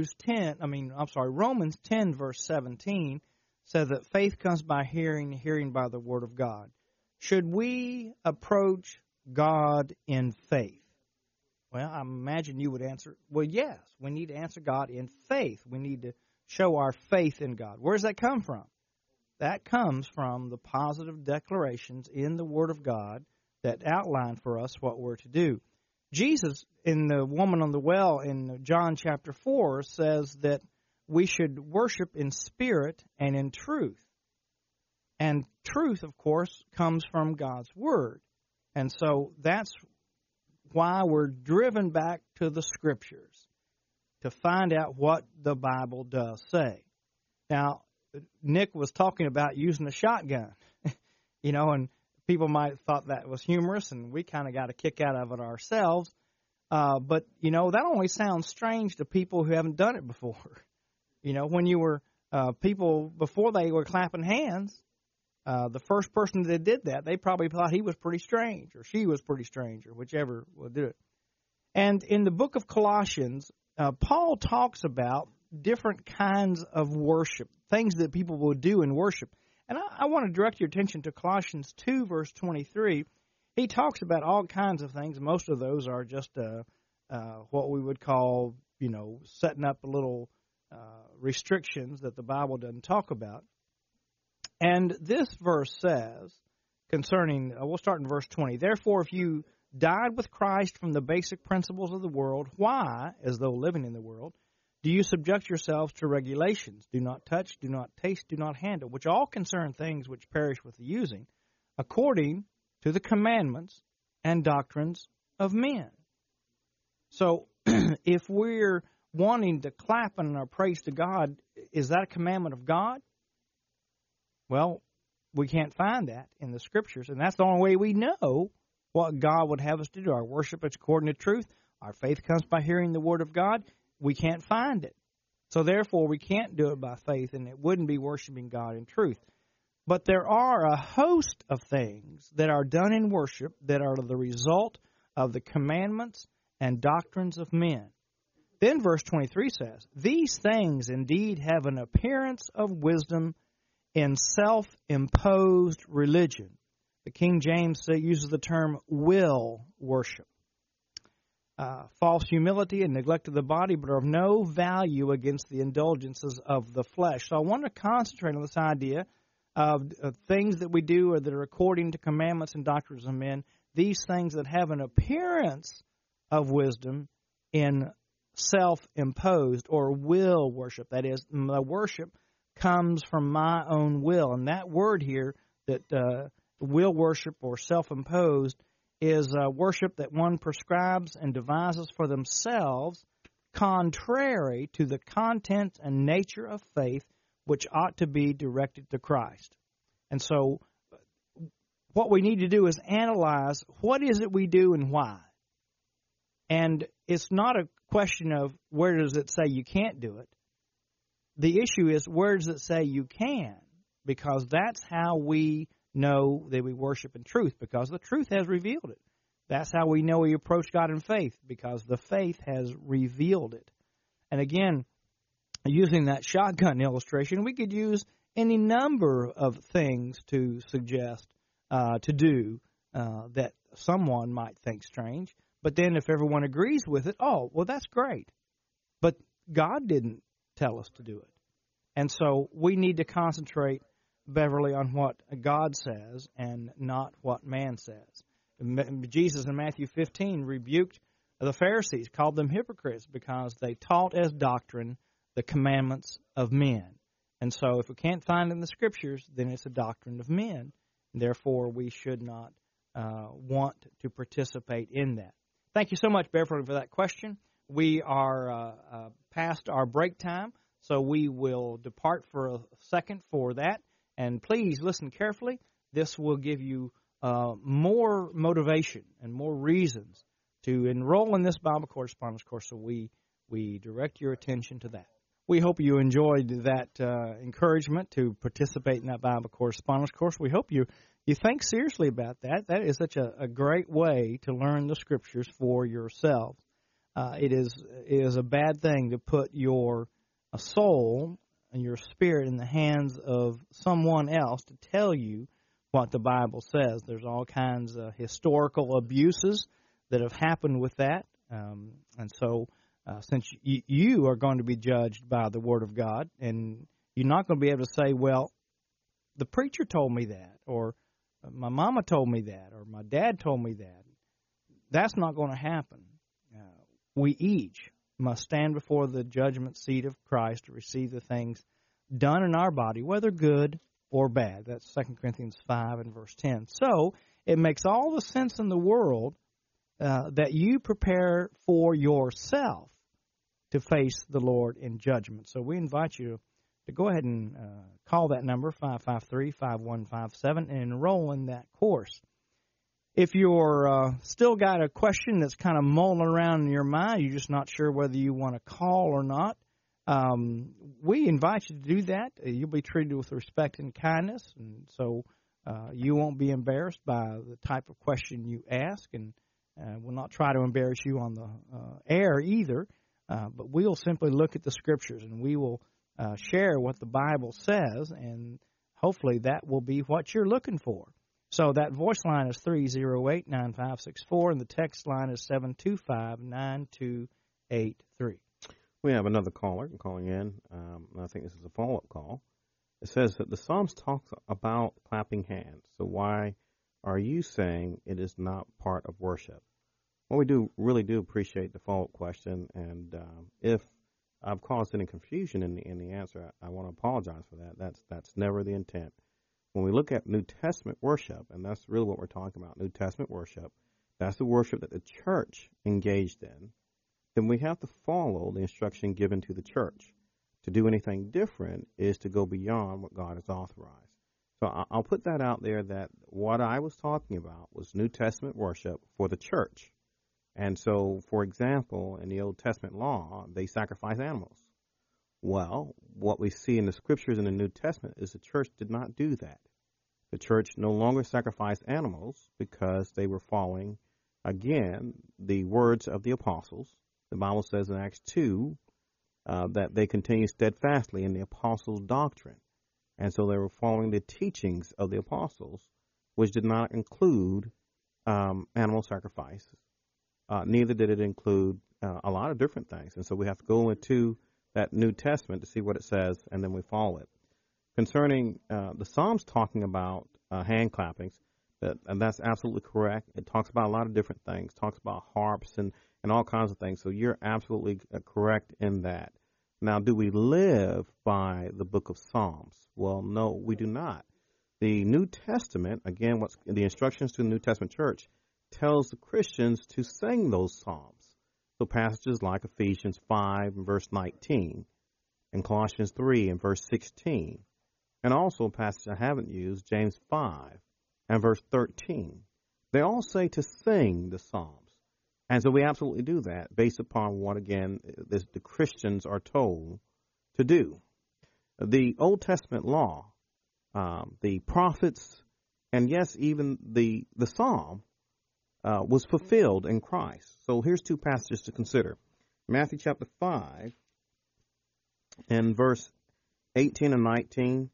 Romans 10, verse 17 says that faith comes by hearing, hearing by the word of God. Should we approach God in faith? Well, I imagine you would answer, well, yes, we need to answer God in faith. We need to show our faith in God. Where does that come from? That comes from the positive declarations in the Word of God that outline for us what we're to do. Jesus, in the woman on the well in John chapter 4, says that we should worship in spirit and in truth. And truth, of course, comes from God's Word. And so that's why we're driven back to the Scriptures to find out what the Bible does say. Now, Nick was talking about using a shotgun, and people might have thought that was humorous, and we kind of got a kick out of it ourselves. But, that only sounds strange to people who haven't done it before. When you were people, before they were clapping hands, the first person that did that, they probably thought he was pretty strange, or she was pretty strange, or whichever will do it. And in the book of Colossians, Paul talks about different kinds of worship, things that people will do in worship. And I want to direct your attention to Colossians 2, verse 23. He talks about all kinds of things. Most of those are just what we would call, setting up a little restrictions that the Bible doesn't talk about. And this verse says, concerning, we'll start in verse 20, therefore if you died with Christ from the basic principles of the world, why, as though living in the world, do you subject yourselves to regulations? Do not touch, do not taste, do not handle, which all concern things which perish with the using, according to the commandments and doctrines of men. So if we're wanting to clap in our praise to God, is that a commandment of God? Well, we can't find that in the Scriptures, and that's the only way we know what God would have us to do. Our worship is according to truth. Our faith comes by hearing the Word of God. We can't find it. So therefore, we can't do it by faith, and it wouldn't be worshiping God in truth. But there are a host of things that are done in worship that are the result of the commandments and doctrines of men. Then verse 23 says, these things indeed have an appearance of wisdom in self-imposed religion, The King James uses the term will worship. False humility and neglect of the body, but are of no value against the indulgences of the flesh. So I want to concentrate on this idea of things that we do or that are according to commandments and doctrines of men, these things that have an appearance of wisdom in self-imposed or will worship. That is, the worship comes from my own will. And that word here, that will worship or self-imposed, is worship that one prescribes and devises for themselves, contrary to the content and nature of faith, which ought to be directed to Christ. And so what we need to do is analyze what is it we do and why. And it's not a question of where does it say you can't do it. The issue is where does it say you can, because that's how we know that we worship in truth, because the truth has revealed it. That's how we know we approach God in faith, because the faith has revealed it. And again, using that shotgun illustration, we could use any number of things to suggest to do that someone might think strange. But then if everyone agrees with it, oh, well, that's great. But God didn't tell us to do it. And so we need to concentrate, Beverly, on what God says and not what man says. Jesus in Matthew 15 rebuked the Pharisees, called them hypocrites because they taught as doctrine the commandments of men. And so if we can't find it in the Scriptures, then it's a doctrine of men. Therefore, we should not want to participate in that. Thank you so much, Beverly, for that question. We are past our break time, so we will depart for a second for that. And please listen carefully. This will give you more motivation and more reasons to enroll in this Bible correspondence course, so we direct your attention to that. We hope you enjoyed that encouragement to participate in that Bible correspondence course. We hope you think seriously about that. That is such a great way to learn the Scriptures for yourself. It is a bad thing to put your soul and your spirit in the hands of someone else to tell you what the Bible says. There's all kinds of historical abuses that have happened with that. And so since you are going to be judged by the Word of God, and you're not going to be able to say, well, the preacher told me that, or my mama told me that, or my dad told me that. That's not going to happen. We each must stand before the judgment seat of Christ to receive the things done in our body, whether good or bad. That's 2 Corinthians 5 and verse 10. So it makes all the sense in the world that you prepare for yourself to face the Lord in judgment. So we invite you to go ahead and call that number, 553-5157, and enroll in that course. If you're still got a question that's kind of mulling around in your mind, you're just not sure whether you want to call or not, we invite you to do that. You'll be treated with respect and kindness, and so you won't be embarrassed by the type of question you ask, and we'll not try to embarrass you on the air either, but we'll simply look at the Scriptures, and we will share what the Bible says, and hopefully that will be what you're looking for. So that voice line is 308-9564, and the text line is 725-9283. We have another caller calling in. I think this is a follow-up call. It says that the Psalms talk about clapping hands. So why are you saying it is not part of worship? Well, we really do appreciate the follow-up question, and if I've caused any confusion in the answer, I want to apologize for that. That's never the intent. When we look at New Testament worship, and that's really what we're talking about, New Testament worship, that's the worship that the church engaged in, then we have to follow the instruction given to the church. To do anything different is to go beyond what God has authorized. So I'll put that out there, that what I was talking about was New Testament worship for the church. And so, for example, in the Old Testament law, they sacrifice animals. Well, what we see in the Scriptures in the New Testament is the church did not do that. The church no longer sacrificed animals because they were following, again, the words of the apostles. The Bible says in Acts 2 that they continued steadfastly in the apostles' doctrine. And so they were following the teachings of the apostles which did not include animal sacrifice. Neither did it include a lot of different things. And so we have to go into that New Testament to see what it says, and then we follow it. Concerning the Psalms talking about hand clappings, and that's absolutely correct. It talks about a lot of different things. It talks about harps and all kinds of things. So you're absolutely correct in that. Now, do we live by the book of Psalms? Well, no, we do not. The New Testament, again, what's the instructions to the New Testament church, tells the Christians to sing those psalms. So passages like Ephesians 5 and verse 19 and Colossians 3 and verse 16, and also a passage I haven't used, James 5 and verse 13. They all say to sing the psalms. And so we absolutely do that based upon what, again, the Christians are told to do. The Old Testament law, the prophets, and yes, even the psalm was fulfilled in Christ. So here's two passages to consider. Matthew chapter 5 and verse 18 and 19,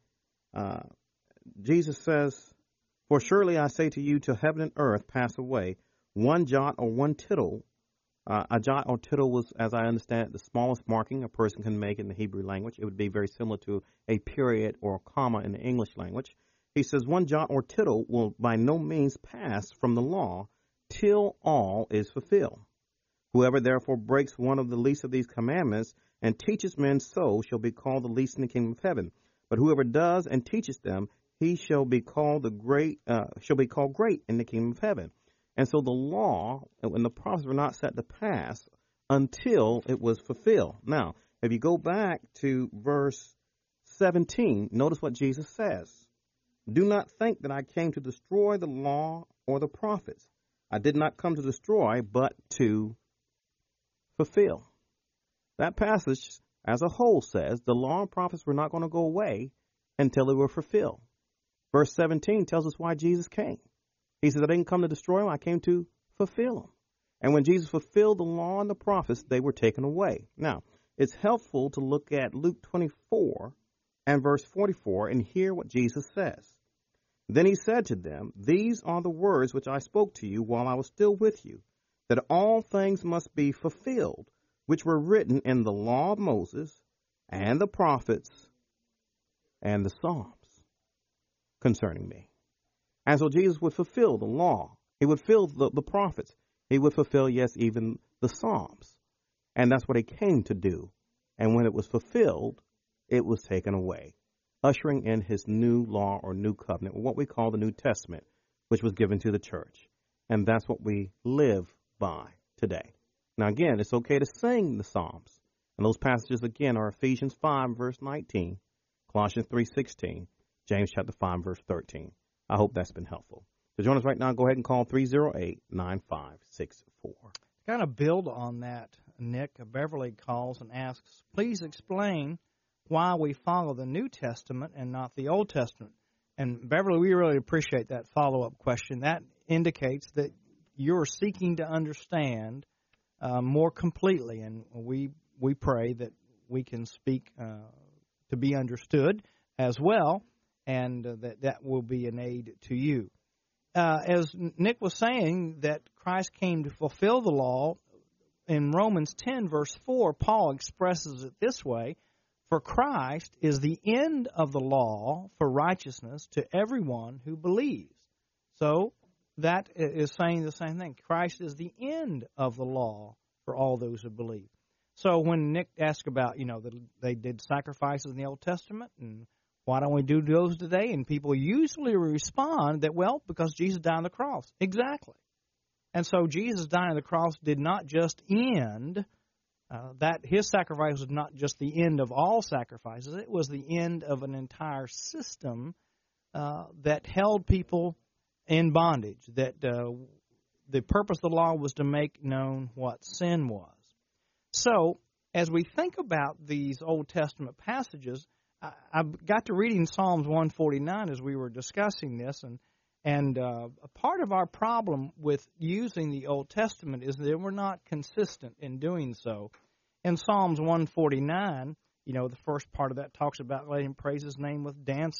Jesus says, "For surely I say to you, till heaven and earth pass away, one jot or one tittle." A jot or tittle was, as I understand it, the smallest marking a person can make in the Hebrew language. It would be very similar to a period or a comma in the English language. He says, "One jot or tittle will by no means pass from the law till all is fulfilled. Whoever therefore breaks one of the least of these commandments and teaches men so shall be called the least in the kingdom of heaven. But whoever does and teaches them, he shall be called great in the kingdom of heaven." And so the law and the prophets were not set to pass until it was fulfilled. Now, if you go back to verse 17, notice what Jesus says. "Do not think that I came to destroy the law or the prophets. I did not come to destroy, but to fulfill." That passage as a whole says the law and prophets were not going to go away until they were fulfilled. Verse 17 tells us why Jesus came. He says, "I didn't come to destroy them, I came to fulfill them." And when Jesus fulfilled the law and the prophets, they were taken away. Now, it's helpful to look at Luke 24 and verse 44 and hear what Jesus says. "Then he said to them, These are the words which I spoke to you while I was still with you, that all things must be fulfilled, which were written in the law of Moses and the prophets and the Psalms concerning me." And so Jesus would fulfill the law. He would fulfill the prophets. He would fulfill, yes, even the Psalms. And that's what he came to do. And when it was fulfilled, it was taken away, ushering in his new law or new covenant, what we call the New Testament, which was given to the church. And that's what we live by today. Now, again, it's okay to sing the Psalms. And those passages, again, are Ephesians 5, verse 19, Colossians 3:16, James chapter 5, verse 13. I hope that's been helpful. So join us right now. Go ahead and call 308-9564. Kind of build on that, Nick. Beverly calls and asks, "Please explain why we follow the New Testament and not the Old Testament." And Beverly, we really appreciate that follow-up question. That indicates that you're seeking to understand more completely, and we pray that we can speak to be understood as well, and that will be an aid to you. As Nick was saying, that Christ came to fulfill the law, in Romans 10, verse 4, Paul expresses it this way: "For Christ is the end of the law for righteousness to everyone who believes." So that is saying the same thing. Christ is the end of the law for all those who believe. So when Nick asked about, that they did sacrifices in the Old Testament, and why don't we do those today? And people usually respond that, well, because Jesus died on the cross. Exactly. And so Jesus dying on the cross did not just end, that his sacrifice was not just the end of all sacrifices. It was the end of an entire system that held people in bondage, that the purpose of the law was to make known what sin was. So as we think about these Old Testament passages, I got to reading Psalms 149 as we were discussing this, and a part of our problem with using the Old Testament is that we're not consistent in doing so. In Psalms 149, the first part of that talks about letting him praise his name with dancing,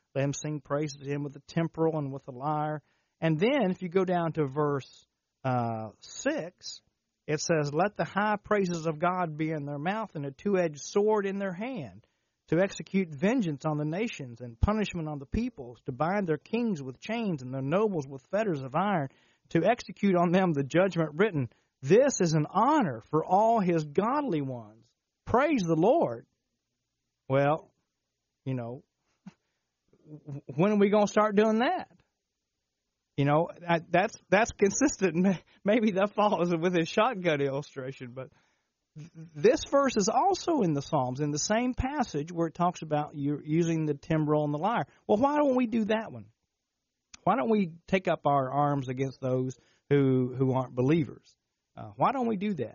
Let him sing praises to him with the timbrel and with the lyre. And then if you go down to verse 6, it says, let the high praises of God be in their mouth and a two-edged sword in their hand, to execute vengeance on the nations and punishment on the peoples, to bind their kings with chains and their nobles with fetters of iron, to execute on them the judgment written. This is an honor for all his godly ones. Praise the Lord. Well, you know, when are we going to start doing that? You know, that's consistent. Maybe that follows with his shotgun illustration, but this verse is also in the Psalms, in the same passage where it talks about you using the timbrel and the lyre. Well, why don't we do that one? Why don't we take up our arms against those who aren't believers? Why don't we do that?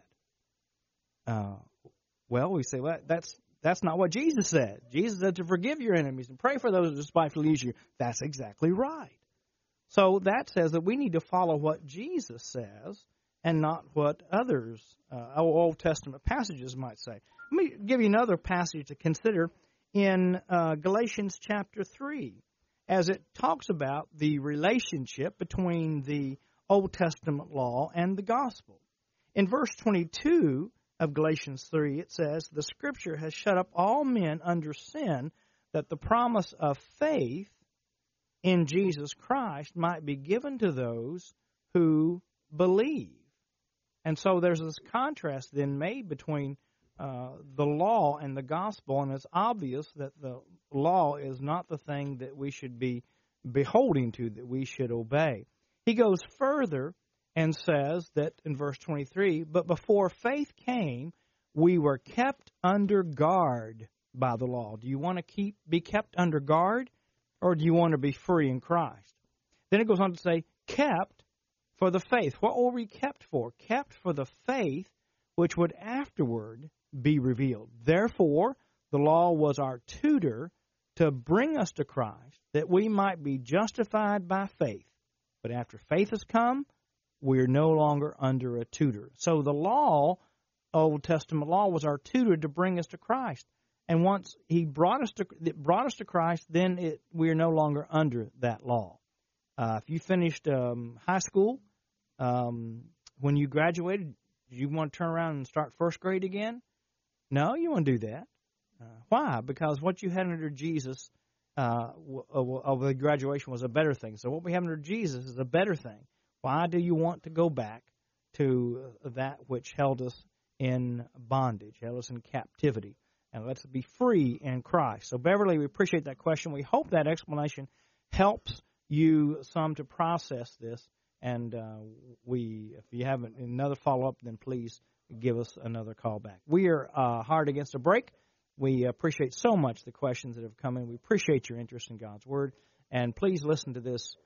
Well, we say, well, that's not what Jesus said. Jesus said to forgive your enemies and pray for those who despitefully use you. That's exactly right. So that says that we need to follow what Jesus says and not what others, Old Testament passages might say. Let me give you another passage to consider in Galatians chapter 3, as it talks about the relationship between the Old Testament law and the gospel. In verse 22 of Galatians 3, it says, the Scripture has shut up all men under sin, that the promise of faith in Jesus Christ might be given to those who believe. And so there's this contrast then made between the law and the gospel, and it's obvious that the law is not the thing that we should be beholding to, that we should obey. He goes further and says that in verse 23, but before faith came, we were kept under guard by the law. Do you want to be kept under guard, or do you want to be free in Christ? Then it goes on to say, kept for the faith. What were we kept for? Kept for the faith which would afterward be revealed. Therefore, the law was our tutor to bring us to Christ, that we might be justified by faith. But after faith has come, we're no longer under a tutor. So the law, Old Testament law, was our tutor to bring us to Christ. And once he brought us to Christ, then we are no longer under that law. If you finished high school, when you graduated, do you want to turn around and start first grade again? No, you want to do that. Why? Because what you had under Jesus of the graduation was a better thing. So what we have under Jesus is a better thing. Why do you want to go back to that which held us in bondage, held us in captivity? And let's be free in Christ. So, Beverly, we appreciate that question. We hope that explanation helps you some to process this. And if you have another follow-up, then please give us another call back. We are hard against a break. We appreciate so much the questions that have come in. We appreciate your interest in God's Word. And please listen to this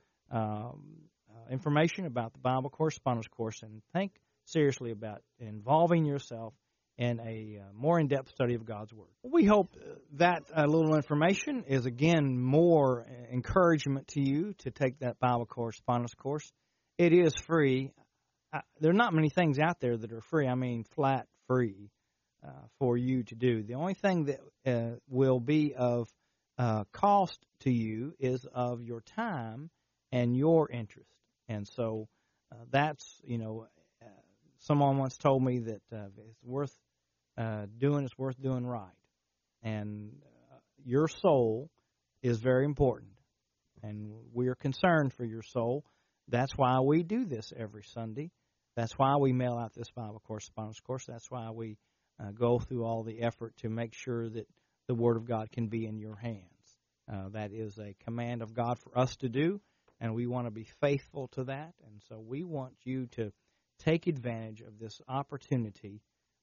information about the Bible Correspondence Course and think seriously about involving yourself in a more in-depth study of God's Word. We hope that little information is, again, more encouragement to you to take that Bible Correspondence Course. It is free. There are not many things out there that are free. I mean, flat free for you to do. The only thing that will be of cost to you is of your time and your interest. And so that's, someone once told me that it's worth it's worth doing right. And your soul is very important. And we are concerned for your soul. That's why we do this every Sunday. That's why we mail out this Bible Correspondence Course. That's why we go through all the effort to make sure that the Word of God can be in your hands. That is a command of God for us to do, and we want to be faithful to that. And so we want you to take advantage of this opportunity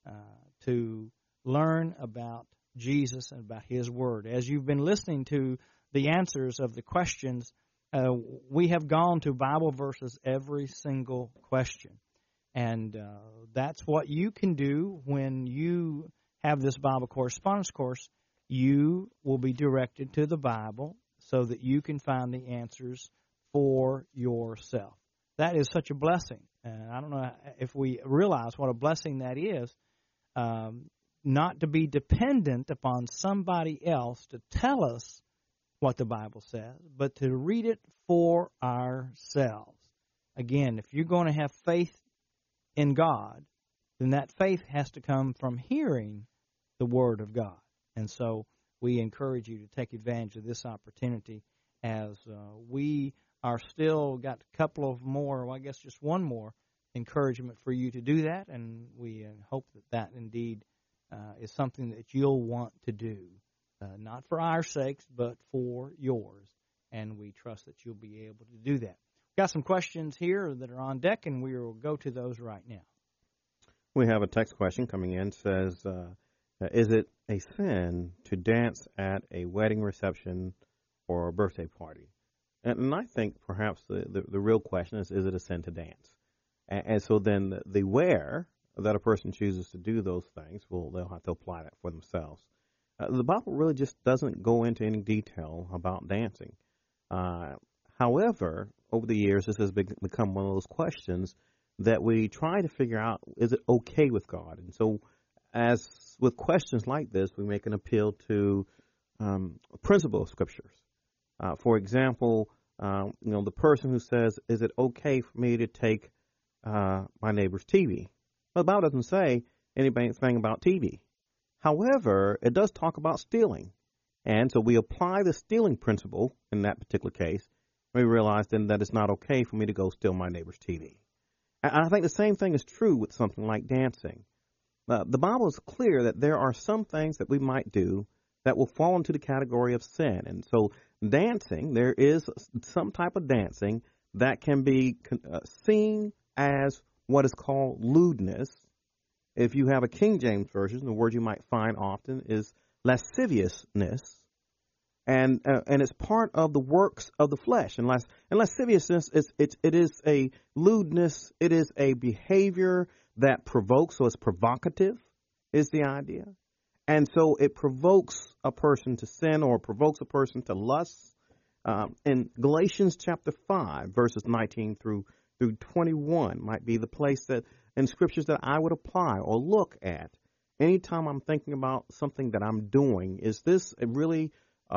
to learn about Jesus and about His Word. As you've been listening to the answers of the questions, we have gone to Bible verses every single question. And that's what you can do when you have this Bible Correspondence Course. You will be directed to the Bible so that you can find the answers for yourself. That is such a blessing. And I don't know if we realize what a blessing that is, not to be dependent upon somebody else to tell us what the Bible says, but to read it for ourselves. Again, if you're going to have faith in God, then that faith has to come from hearing the Word of God. And so we encourage you to take advantage of this opportunity as we are still got a couple of more, well, I guess just one more encouragement for you to do that, and we hope that indeed is something that you'll want to do, not for our sakes, but for yours, and we trust that you'll be able to do that. We've got some questions here that are on deck, and we will go to those right now. We have a text question coming in. Says, is it a sin to dance at a wedding reception or a birthday party? And I think perhaps the real question is it a sin to dance? And so then the where that a person chooses to do those things, well, they'll have to apply that for themselves. The Bible really just doesn't go into any detail about dancing. However, over the years, this has become one of those questions that we try to figure out, is it okay with God? And so as with questions like this, we make an appeal to a principle of Scriptures. For example, the person who says, is it okay for me to take my neighbor's TV? Well, the Bible doesn't say anything about TV. However, it does talk about stealing. And so we apply the stealing principle in that particular case. We realize then that it's not okay for me to go steal my neighbor's TV. And I think the same thing is true with something like dancing. The Bible is clear that there are some things that we might do that will fall into the category of sin. And so dancing, there is some type of dancing that can be seen as what is called lewdness. If you have a King James Version, the word you might find often is lasciviousness. And it's part of the works of the flesh. And lasciviousness, it is a lewdness. It is a behavior that provokes, so it's provocative is the idea. And so it provokes a person to sin or provokes a person to lust. In Galatians chapter 5, verses 19 through 21 might be the place that in Scriptures that I would apply or look at. Anytime I'm thinking about something that I'm doing, is this really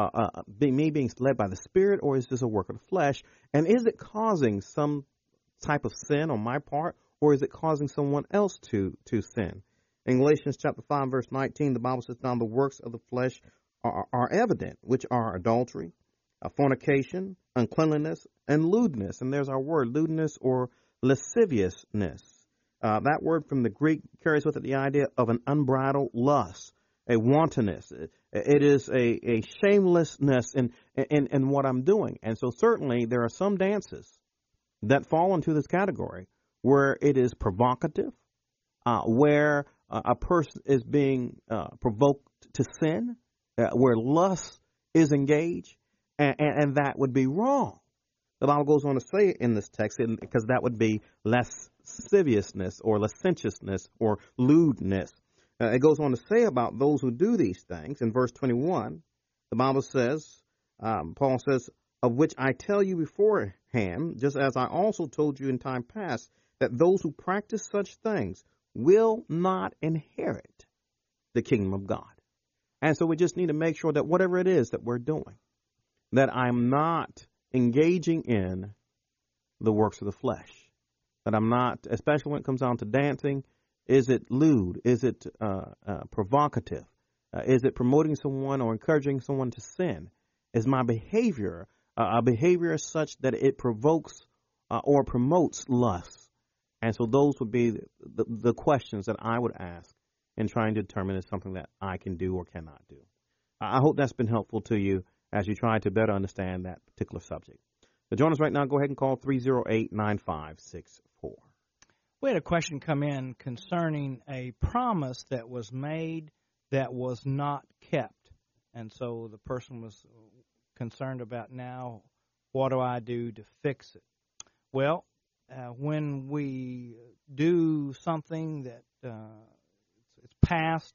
me being led by the Spirit, or is this a work of the flesh? And is it causing some type of sin on my part, or is it causing someone else to sin? In Galatians chapter 5, verse 19, the Bible says, now the works of the flesh are evident, which are adultery, fornication, uncleanliness, and lewdness. And there's our word, lewdness or lasciviousness. That word from the Greek carries with it the idea of an unbridled lust, a wantonness. It is a shamelessness in what I'm doing. And so certainly there are some dances that fall into this category where it is provocative, where a person is being provoked to sin, where lust is engaged, and that would be wrong. The Bible goes on to say in this text, because that would be lasciviousness or licentiousness or lewdness. It goes on to say about those who do these things. In verse 21, the Bible says, Paul says, of which I tell you beforehand, just as I also told you in time past, that those who practice such things will not inherit the kingdom of God. And so we just need to make sure that whatever it is that we're doing, that I'm not engaging in the works of the flesh, that I'm not, especially when it comes down to dancing, is it lewd? Is it provocative? Is it promoting someone or encouraging someone to sin? Is my behavior a behavior such that it provokes or promotes lust? And so those would be the questions that I would ask in trying to determine if something that I can do or cannot do. I hope that's been helpful to you as you try to better understand that particular subject. So join us right now. Go ahead and call 308-9564. We had a question come in concerning a promise that was made that was not kept. And so the person was concerned about, now, what do I do to fix it? Well, when we do something that it's past,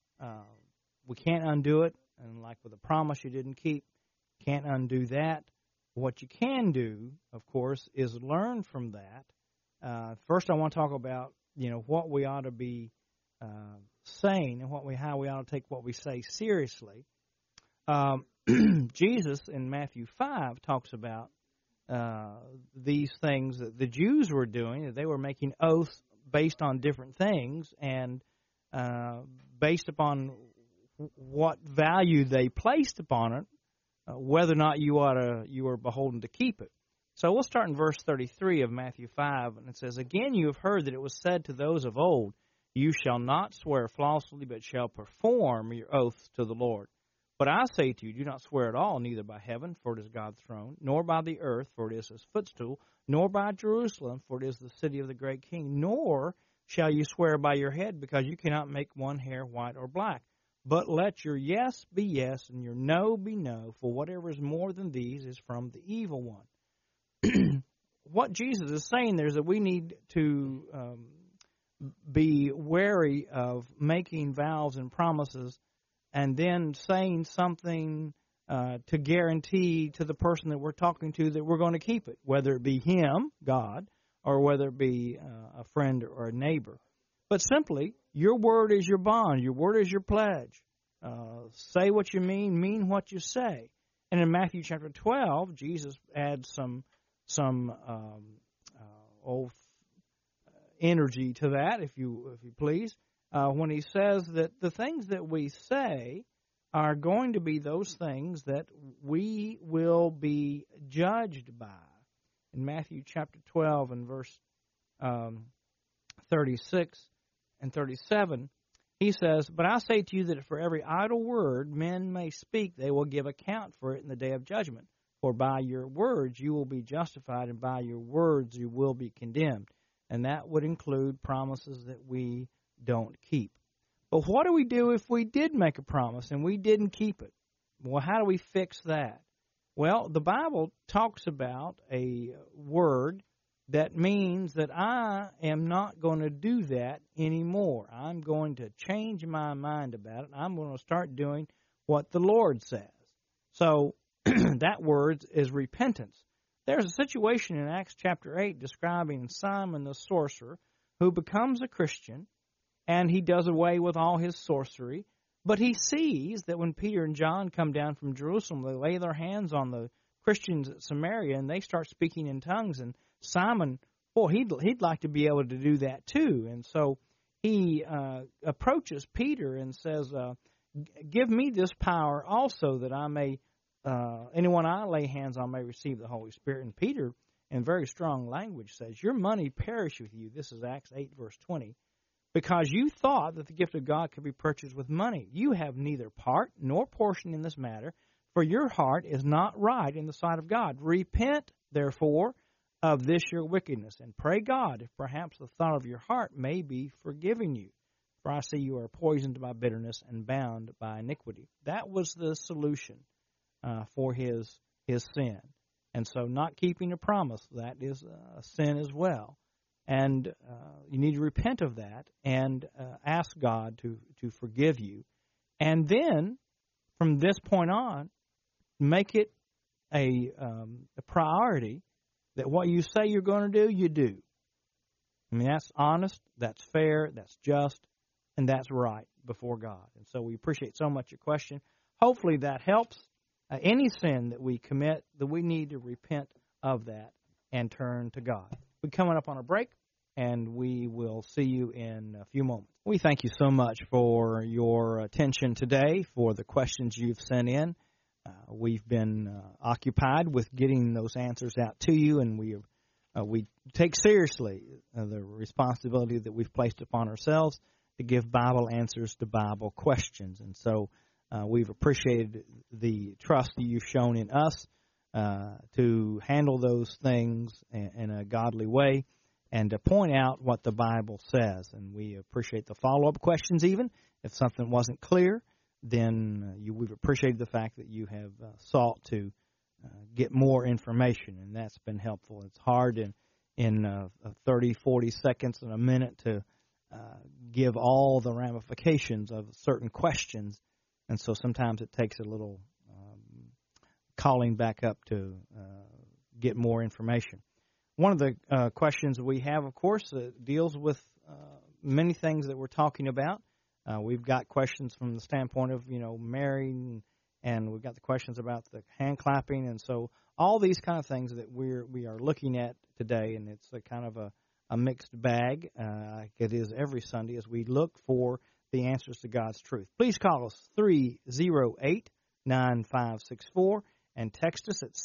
we can't undo it. And like with a promise you didn't keep, can't undo that. What you can do, of course, is learn from that. First, I want to talk about, what we ought to be saying and how we ought to take what we say seriously. Jesus in Matthew 5 talks about these things that the Jews were doing, that they were making oaths based on different things and based upon what value they placed upon it, whether or not you are beholden to keep it. So we'll start in verse 33 of Matthew 5, and it says, "Again you have heard that it was said to those of old, you shall not swear falsely, but shall perform your oaths to the Lord. But I say to you, do not swear at all, neither by heaven, for it is God's throne, nor by the earth, for it is his footstool, nor by Jerusalem, for it is the city of the great king, nor shall you swear by your head, because you cannot make one hair white or black. But let your yes be yes, and your no be no, for whatever is more than these is from the evil one." What Jesus is saying there is that we need to be wary of making vows and promises and then saying something to guarantee to the person that we're talking to that we're going to keep it, whether it be him, God, or whether it be a friend or a neighbor. But simply, your word is your bond. Your word is your pledge. Say what you mean what you say. And in Matthew chapter 12, Jesus adds some energy to that, if you please, when he says that the things that we say are going to be those things that we will be judged by. In Matthew chapter 12 and verse 36 and 37, he says, "But I say to you that for every idle word men may speak, they will give account for it in the day of judgment. For by your words you will be justified, and by your words you will be condemned." And that would include promises that we don't keep. But what do we do if we did make a promise and we didn't keep it? Well, how do we fix that? Well, the Bible talks about a word that means that I am not going to do that anymore. I'm going to change my mind about it. I'm going to start doing what the Lord says. So that word is repentance. There's a situation in Acts chapter 8 describing Simon the sorcerer who becomes a Christian, and he does away with all his sorcery. But he sees that when Peter and John come down from Jerusalem, they lay their hands on the Christians at Samaria, and they start speaking in tongues. And Simon, he'd like to be able to do that too. And so he approaches Peter and says, "Give me this power also, that I may, anyone I lay hands on may receive the Holy Spirit." And Peter, in very strong language, says, "Your money perish with you." This is Acts 8, verse 20. "Because you thought that the gift of God could be purchased with money. You have neither part nor portion in this matter, for your heart is not right in the sight of God. Repent, therefore, of this your wickedness, and pray God if perhaps the thought of your heart may be forgiven you. For I see you are poisoned by bitterness and bound by iniquity." That was the solution for his sin. And so not keeping a promise, that is a sin as well. And you need to repent of that and ask God to forgive you. And then, from this point on, make it a priority that what you say you're going to do, you do. I mean, that's honest, that's fair, that's just, and that's right before God. And so we appreciate so much your question. Hopefully that helps. Any sin that we commit, that we need to repent of that and turn to God. We're coming up on a break, and we will see you in a few moments. We thank you so much for your attention today, for the questions you've sent in. We've been occupied with getting those answers out to you, and we take seriously the responsibility that we've placed upon ourselves to give Bible answers to Bible questions. And so we've appreciated the trust that you've shown in us to handle those things in a godly way and to point out what the Bible says. And we appreciate the follow-up questions even. If something wasn't clear, then we've appreciated the fact that you have sought to get more information, and that's been helpful. It's hard in 30, 40 seconds and a minute to give all the ramifications of certain questions, and so sometimes it takes a little calling back up to get more information. One of the questions we have, of course, deals with many things that we're talking about. We've got questions from the standpoint of, marrying and we've got the questions about the hand clapping, and so all these kind of things that we are looking at today, and it's a kind of a mixed bag. It is every Sunday as we look for the answers to God's truth. Please call us 308-9564 and text us at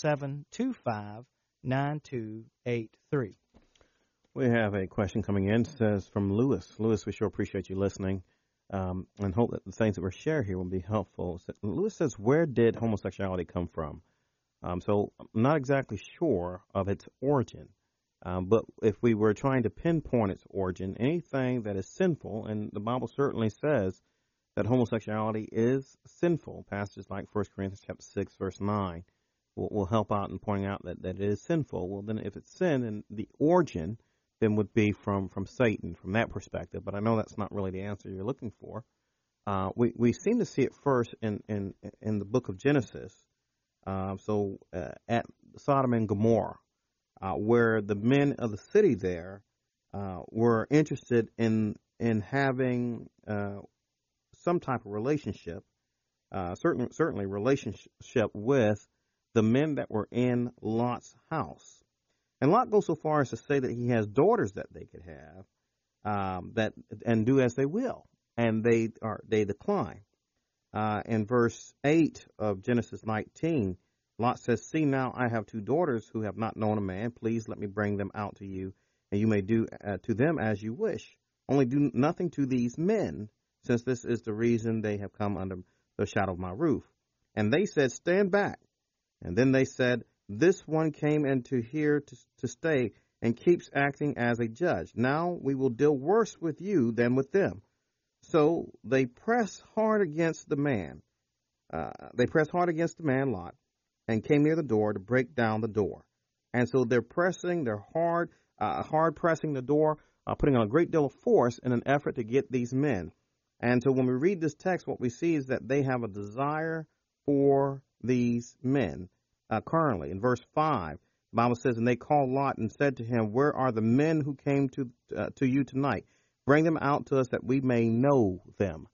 725-9283. We have a question coming in. It says from Lewis. Lewis, we sure appreciate you listening and hope that the things that we share here will be helpful. Lewis says, where did homosexuality come from? So I'm not exactly sure of its origin. But if we were trying to pinpoint its origin, anything that is sinful, and the Bible certainly says that homosexuality is sinful, passages like 1 Corinthians chapter 6, verse 9 will help out in pointing out that it is sinful. Well, then if it's sin, then the origin then would be from Satan, from that perspective. But I know that's not really the answer you're looking for. We seem to see it first in the book of Genesis. So at Sodom and Gomorrah, where the men of the city there were interested in having some type of relationship, certainly relationship with the men that were in Lot's house. And Lot goes so far as to say that he has daughters that they could have that and do as they will, and they decline. In verse 8 of Genesis 19, Lot says, "See now, I have 2 daughters who have not known a man. Please let me bring them out to you, and you may do to them as you wish. Only do nothing to these men, since this is the reason they have come under the shadow of my roof." And they said, "Stand back." And then they said, "This one came into here to stay and keeps acting as a judge. Now we will deal worse with you than with them." So they press hard against the man. Lot, and came near the door to break down the door. And so they're hard pressing the door, putting on a great deal of force in an effort to get these men. And so when we read this text, what we see is that they have a desire for these men. Currently, in verse 5, the Bible says, "And they called Lot and said to him, 'Where are the men who came to you tonight? Bring them out to us that we may know them.'"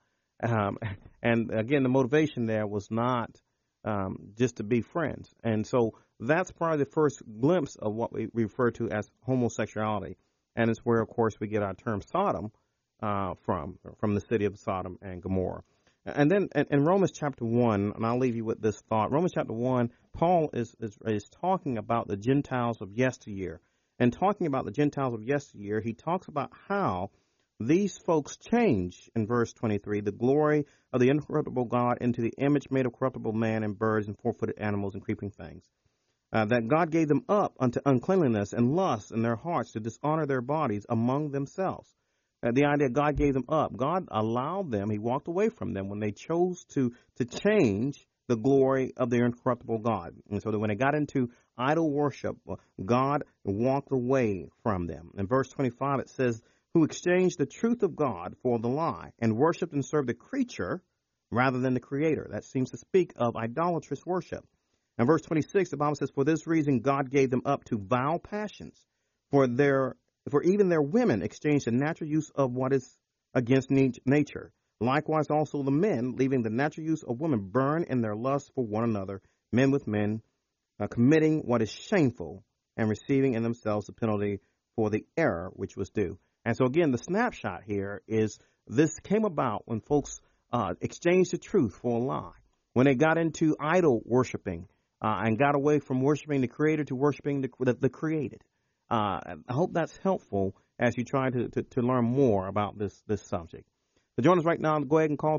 And again, the motivation there was not just to be friends. And so that's probably the first glimpse of what we refer to as homosexuality. And it's where, of course, we get our term Sodom from the city of Sodom and Gomorrah. And then in Romans chapter 1, and I'll leave you with this thought, Romans chapter 1, Paul is talking about the Gentiles of yesteryear. And talking about the Gentiles of yesteryear, he talks about how these folks change, in verse 23, the glory of the incorruptible God into the image made of corruptible man and birds and four-footed animals and creeping things. That God gave them up unto uncleanliness and lust in their hearts to dishonor their bodies among themselves. The idea God gave them up. God allowed them, he walked away from them when they chose to change the glory of their incorruptible God. And so that when they got into idol worship, God walked away from them. In verse 25 it says, "Who exchanged the truth of God for the lie, and worshipped and served the creature rather than the Creator." That seems to speak of idolatrous worship. In verse 26, the Bible says, "For this reason God gave them up to vile passions, for even their women exchanged the natural use of what is against nature. Likewise also the men, leaving the natural use of women, burn in their lust for one another, men with men, committing what is shameful, and receiving in themselves the penalty for the error which was due." And so again, the snapshot here is this came about when folks exchanged the truth for a lie. When they got into idol worshiping and got away from worshiping the Creator to worshiping the created. I hope that's helpful as you try to learn more about this subject. So join us right now. Go ahead and call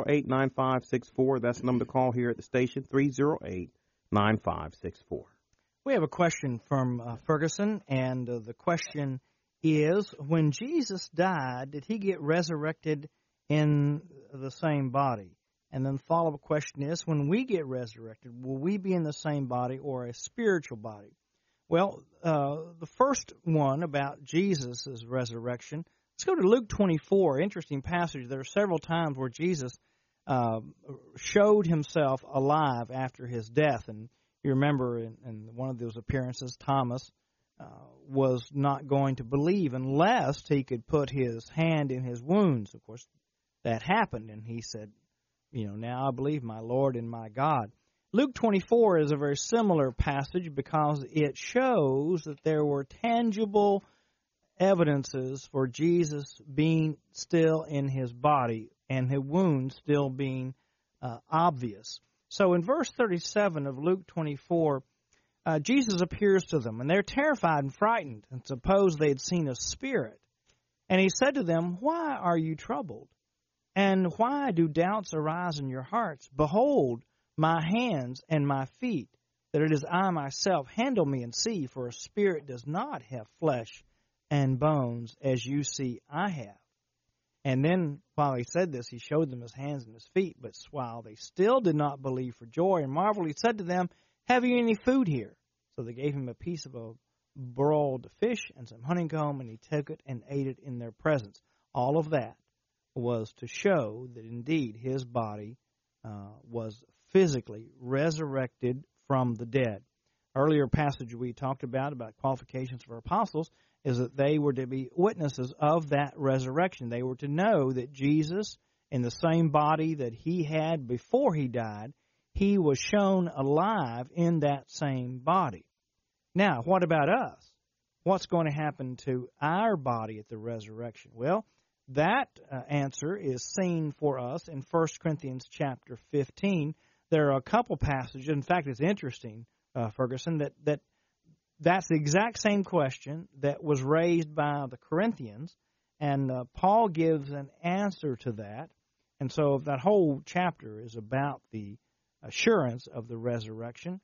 308-9564. That's the number to call here at the station, 308-9564. We have a question from Ferguson, and the question is, when Jesus died, did he get resurrected in the same body? And then the follow-up question is, when we get resurrected, will we be in the same body or a spiritual body? Well, the first one about Jesus' resurrection, let's go to Luke 24, interesting passage. There are several times where Jesus showed himself alive after his death. And you remember in one of those appearances, Thomas was not going to believe unless he could put his hand in his wounds. Of course, that happened, and he said, now I believe, my Lord and my God. Luke 24 is a very similar passage because it shows that there were tangible evidences for Jesus being still in his body and his wounds still being obvious. So in verse 37 of Luke 24, Jesus appears to them, and they're terrified and frightened, and suppose they had seen a spirit. And he said to them, "Why are you troubled? And why do doubts arise in your hearts? Behold, my hands and my feet, that it is I myself. Handle me and see, for a spirit does not have flesh and bones, as you see I have." And then, while he said this, he showed them his hands and his feet. But while they still did not believe for joy and marvel, he said to them, "Have you any food here?" So they gave him a piece of a broiled fish and some honeycomb, and he took it and ate it in their presence. All of that was to show that indeed his body was physically resurrected from the dead. Earlier passage we talked about qualifications for apostles is that they were to be witnesses of that resurrection. They were to know that Jesus, in the same body that he had before he died, he was shown alive in that same body. Now, what about us? What's going to happen to our body at the resurrection? Well, that answer is seen for us in 1 Corinthians chapter 15. There are a couple passages. In fact, it's interesting, Ferguson, that's the exact same question that was raised by the Corinthians, and Paul gives an answer to that. And so that whole chapter is about the assurance of the resurrection.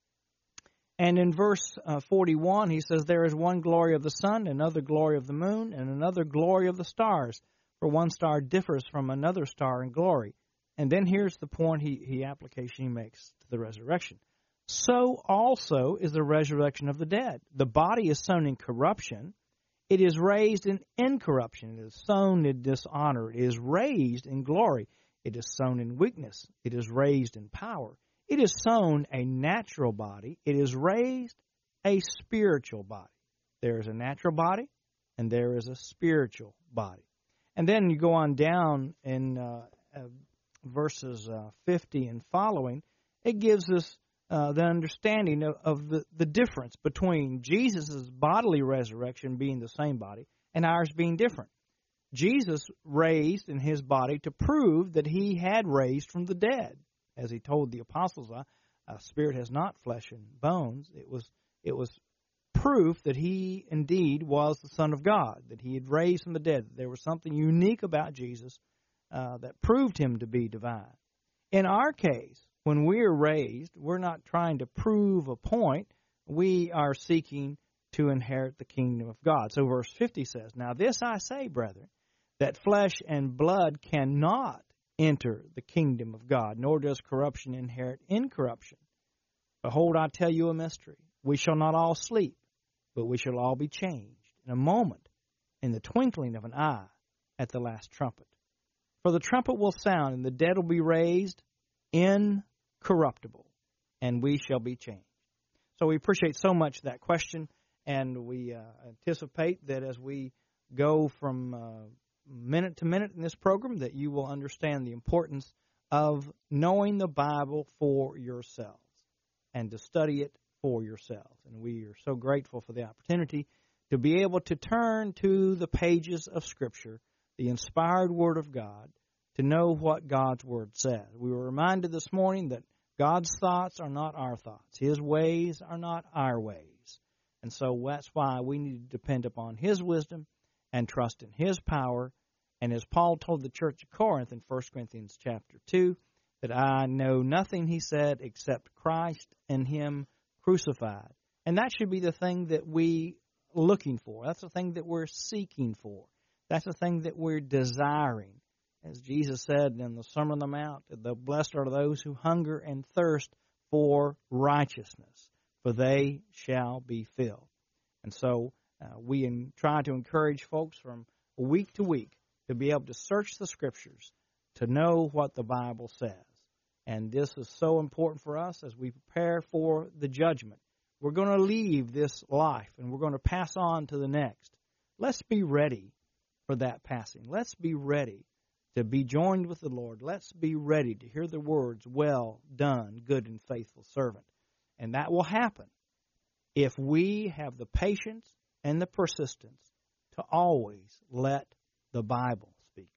And in verse 41, he says, "There is one glory of the sun, another glory of the moon, and another glory of the stars. For one star differs from another star in glory." And then here's the point application he makes to the resurrection. "So also is the resurrection of the dead. The body is sown in corruption. It is raised in incorruption. It is sown in dishonor. It is raised in glory. It is sown in weakness. It is raised in power. It is sown a natural body. It is raised a spiritual body." There is a natural body, and there is a spiritual body. And then you go on down in verses 50 and following, it gives us the understanding of the difference between Jesus' bodily resurrection being the same body and ours being different. Jesus raised in his body to prove that he had raised from the dead. As he told the apostles, a spirit has not flesh and bones. It was proof that he indeed was the Son of God, that he had raised from the dead. There was something unique about Jesus that proved him to be divine. In our case, when we are raised, we're not trying to prove a point. We are seeking to inherit the kingdom of God. So verse 50 says, "Now this I say, brethren, that flesh and blood cannot enter the kingdom of God, nor does corruption inherit incorruption. Behold, I tell you a mystery. We shall not all sleep, but we shall all be changed in a moment, in the twinkling of an eye, at the last trumpet. For the trumpet will sound, and the dead will be raised incorruptible, and we shall be changed." So we appreciate so much that question, and we anticipate that as we go from minute to minute in this program, that you will understand the importance of knowing the Bible for yourselves and to study it for yourselves. And we are so grateful for the opportunity to be able to turn to the pages of Scripture, the inspired Word of God, to know what God's Word says. We were reminded this morning that God's thoughts are not our thoughts. His ways are not our ways. And so that's why we need to depend upon His wisdom and trust in His power. And as Paul told the church of Corinth in 1 Corinthians chapter 2, that I know nothing, he said, except Christ and Him crucified. And that should be the thing that we're looking for. That's the thing that we're seeking for. That's the thing that we're desiring. As Jesus said in the Sermon on the Mount, the blessed are those who hunger and thirst for righteousness, for they shall be filled. And so we try to encourage folks from week to week to be able to search the Scriptures, to know what the Bible says. And this is so important for us as we prepare for the judgment. We're going to leave this life, and we're going to pass on to the next. Let's be ready for that passing. Let's be ready to be joined with the Lord. Let's be ready to hear the words, well done, good and faithful servant. And that will happen if we have the patience and the persistence to always let the Bible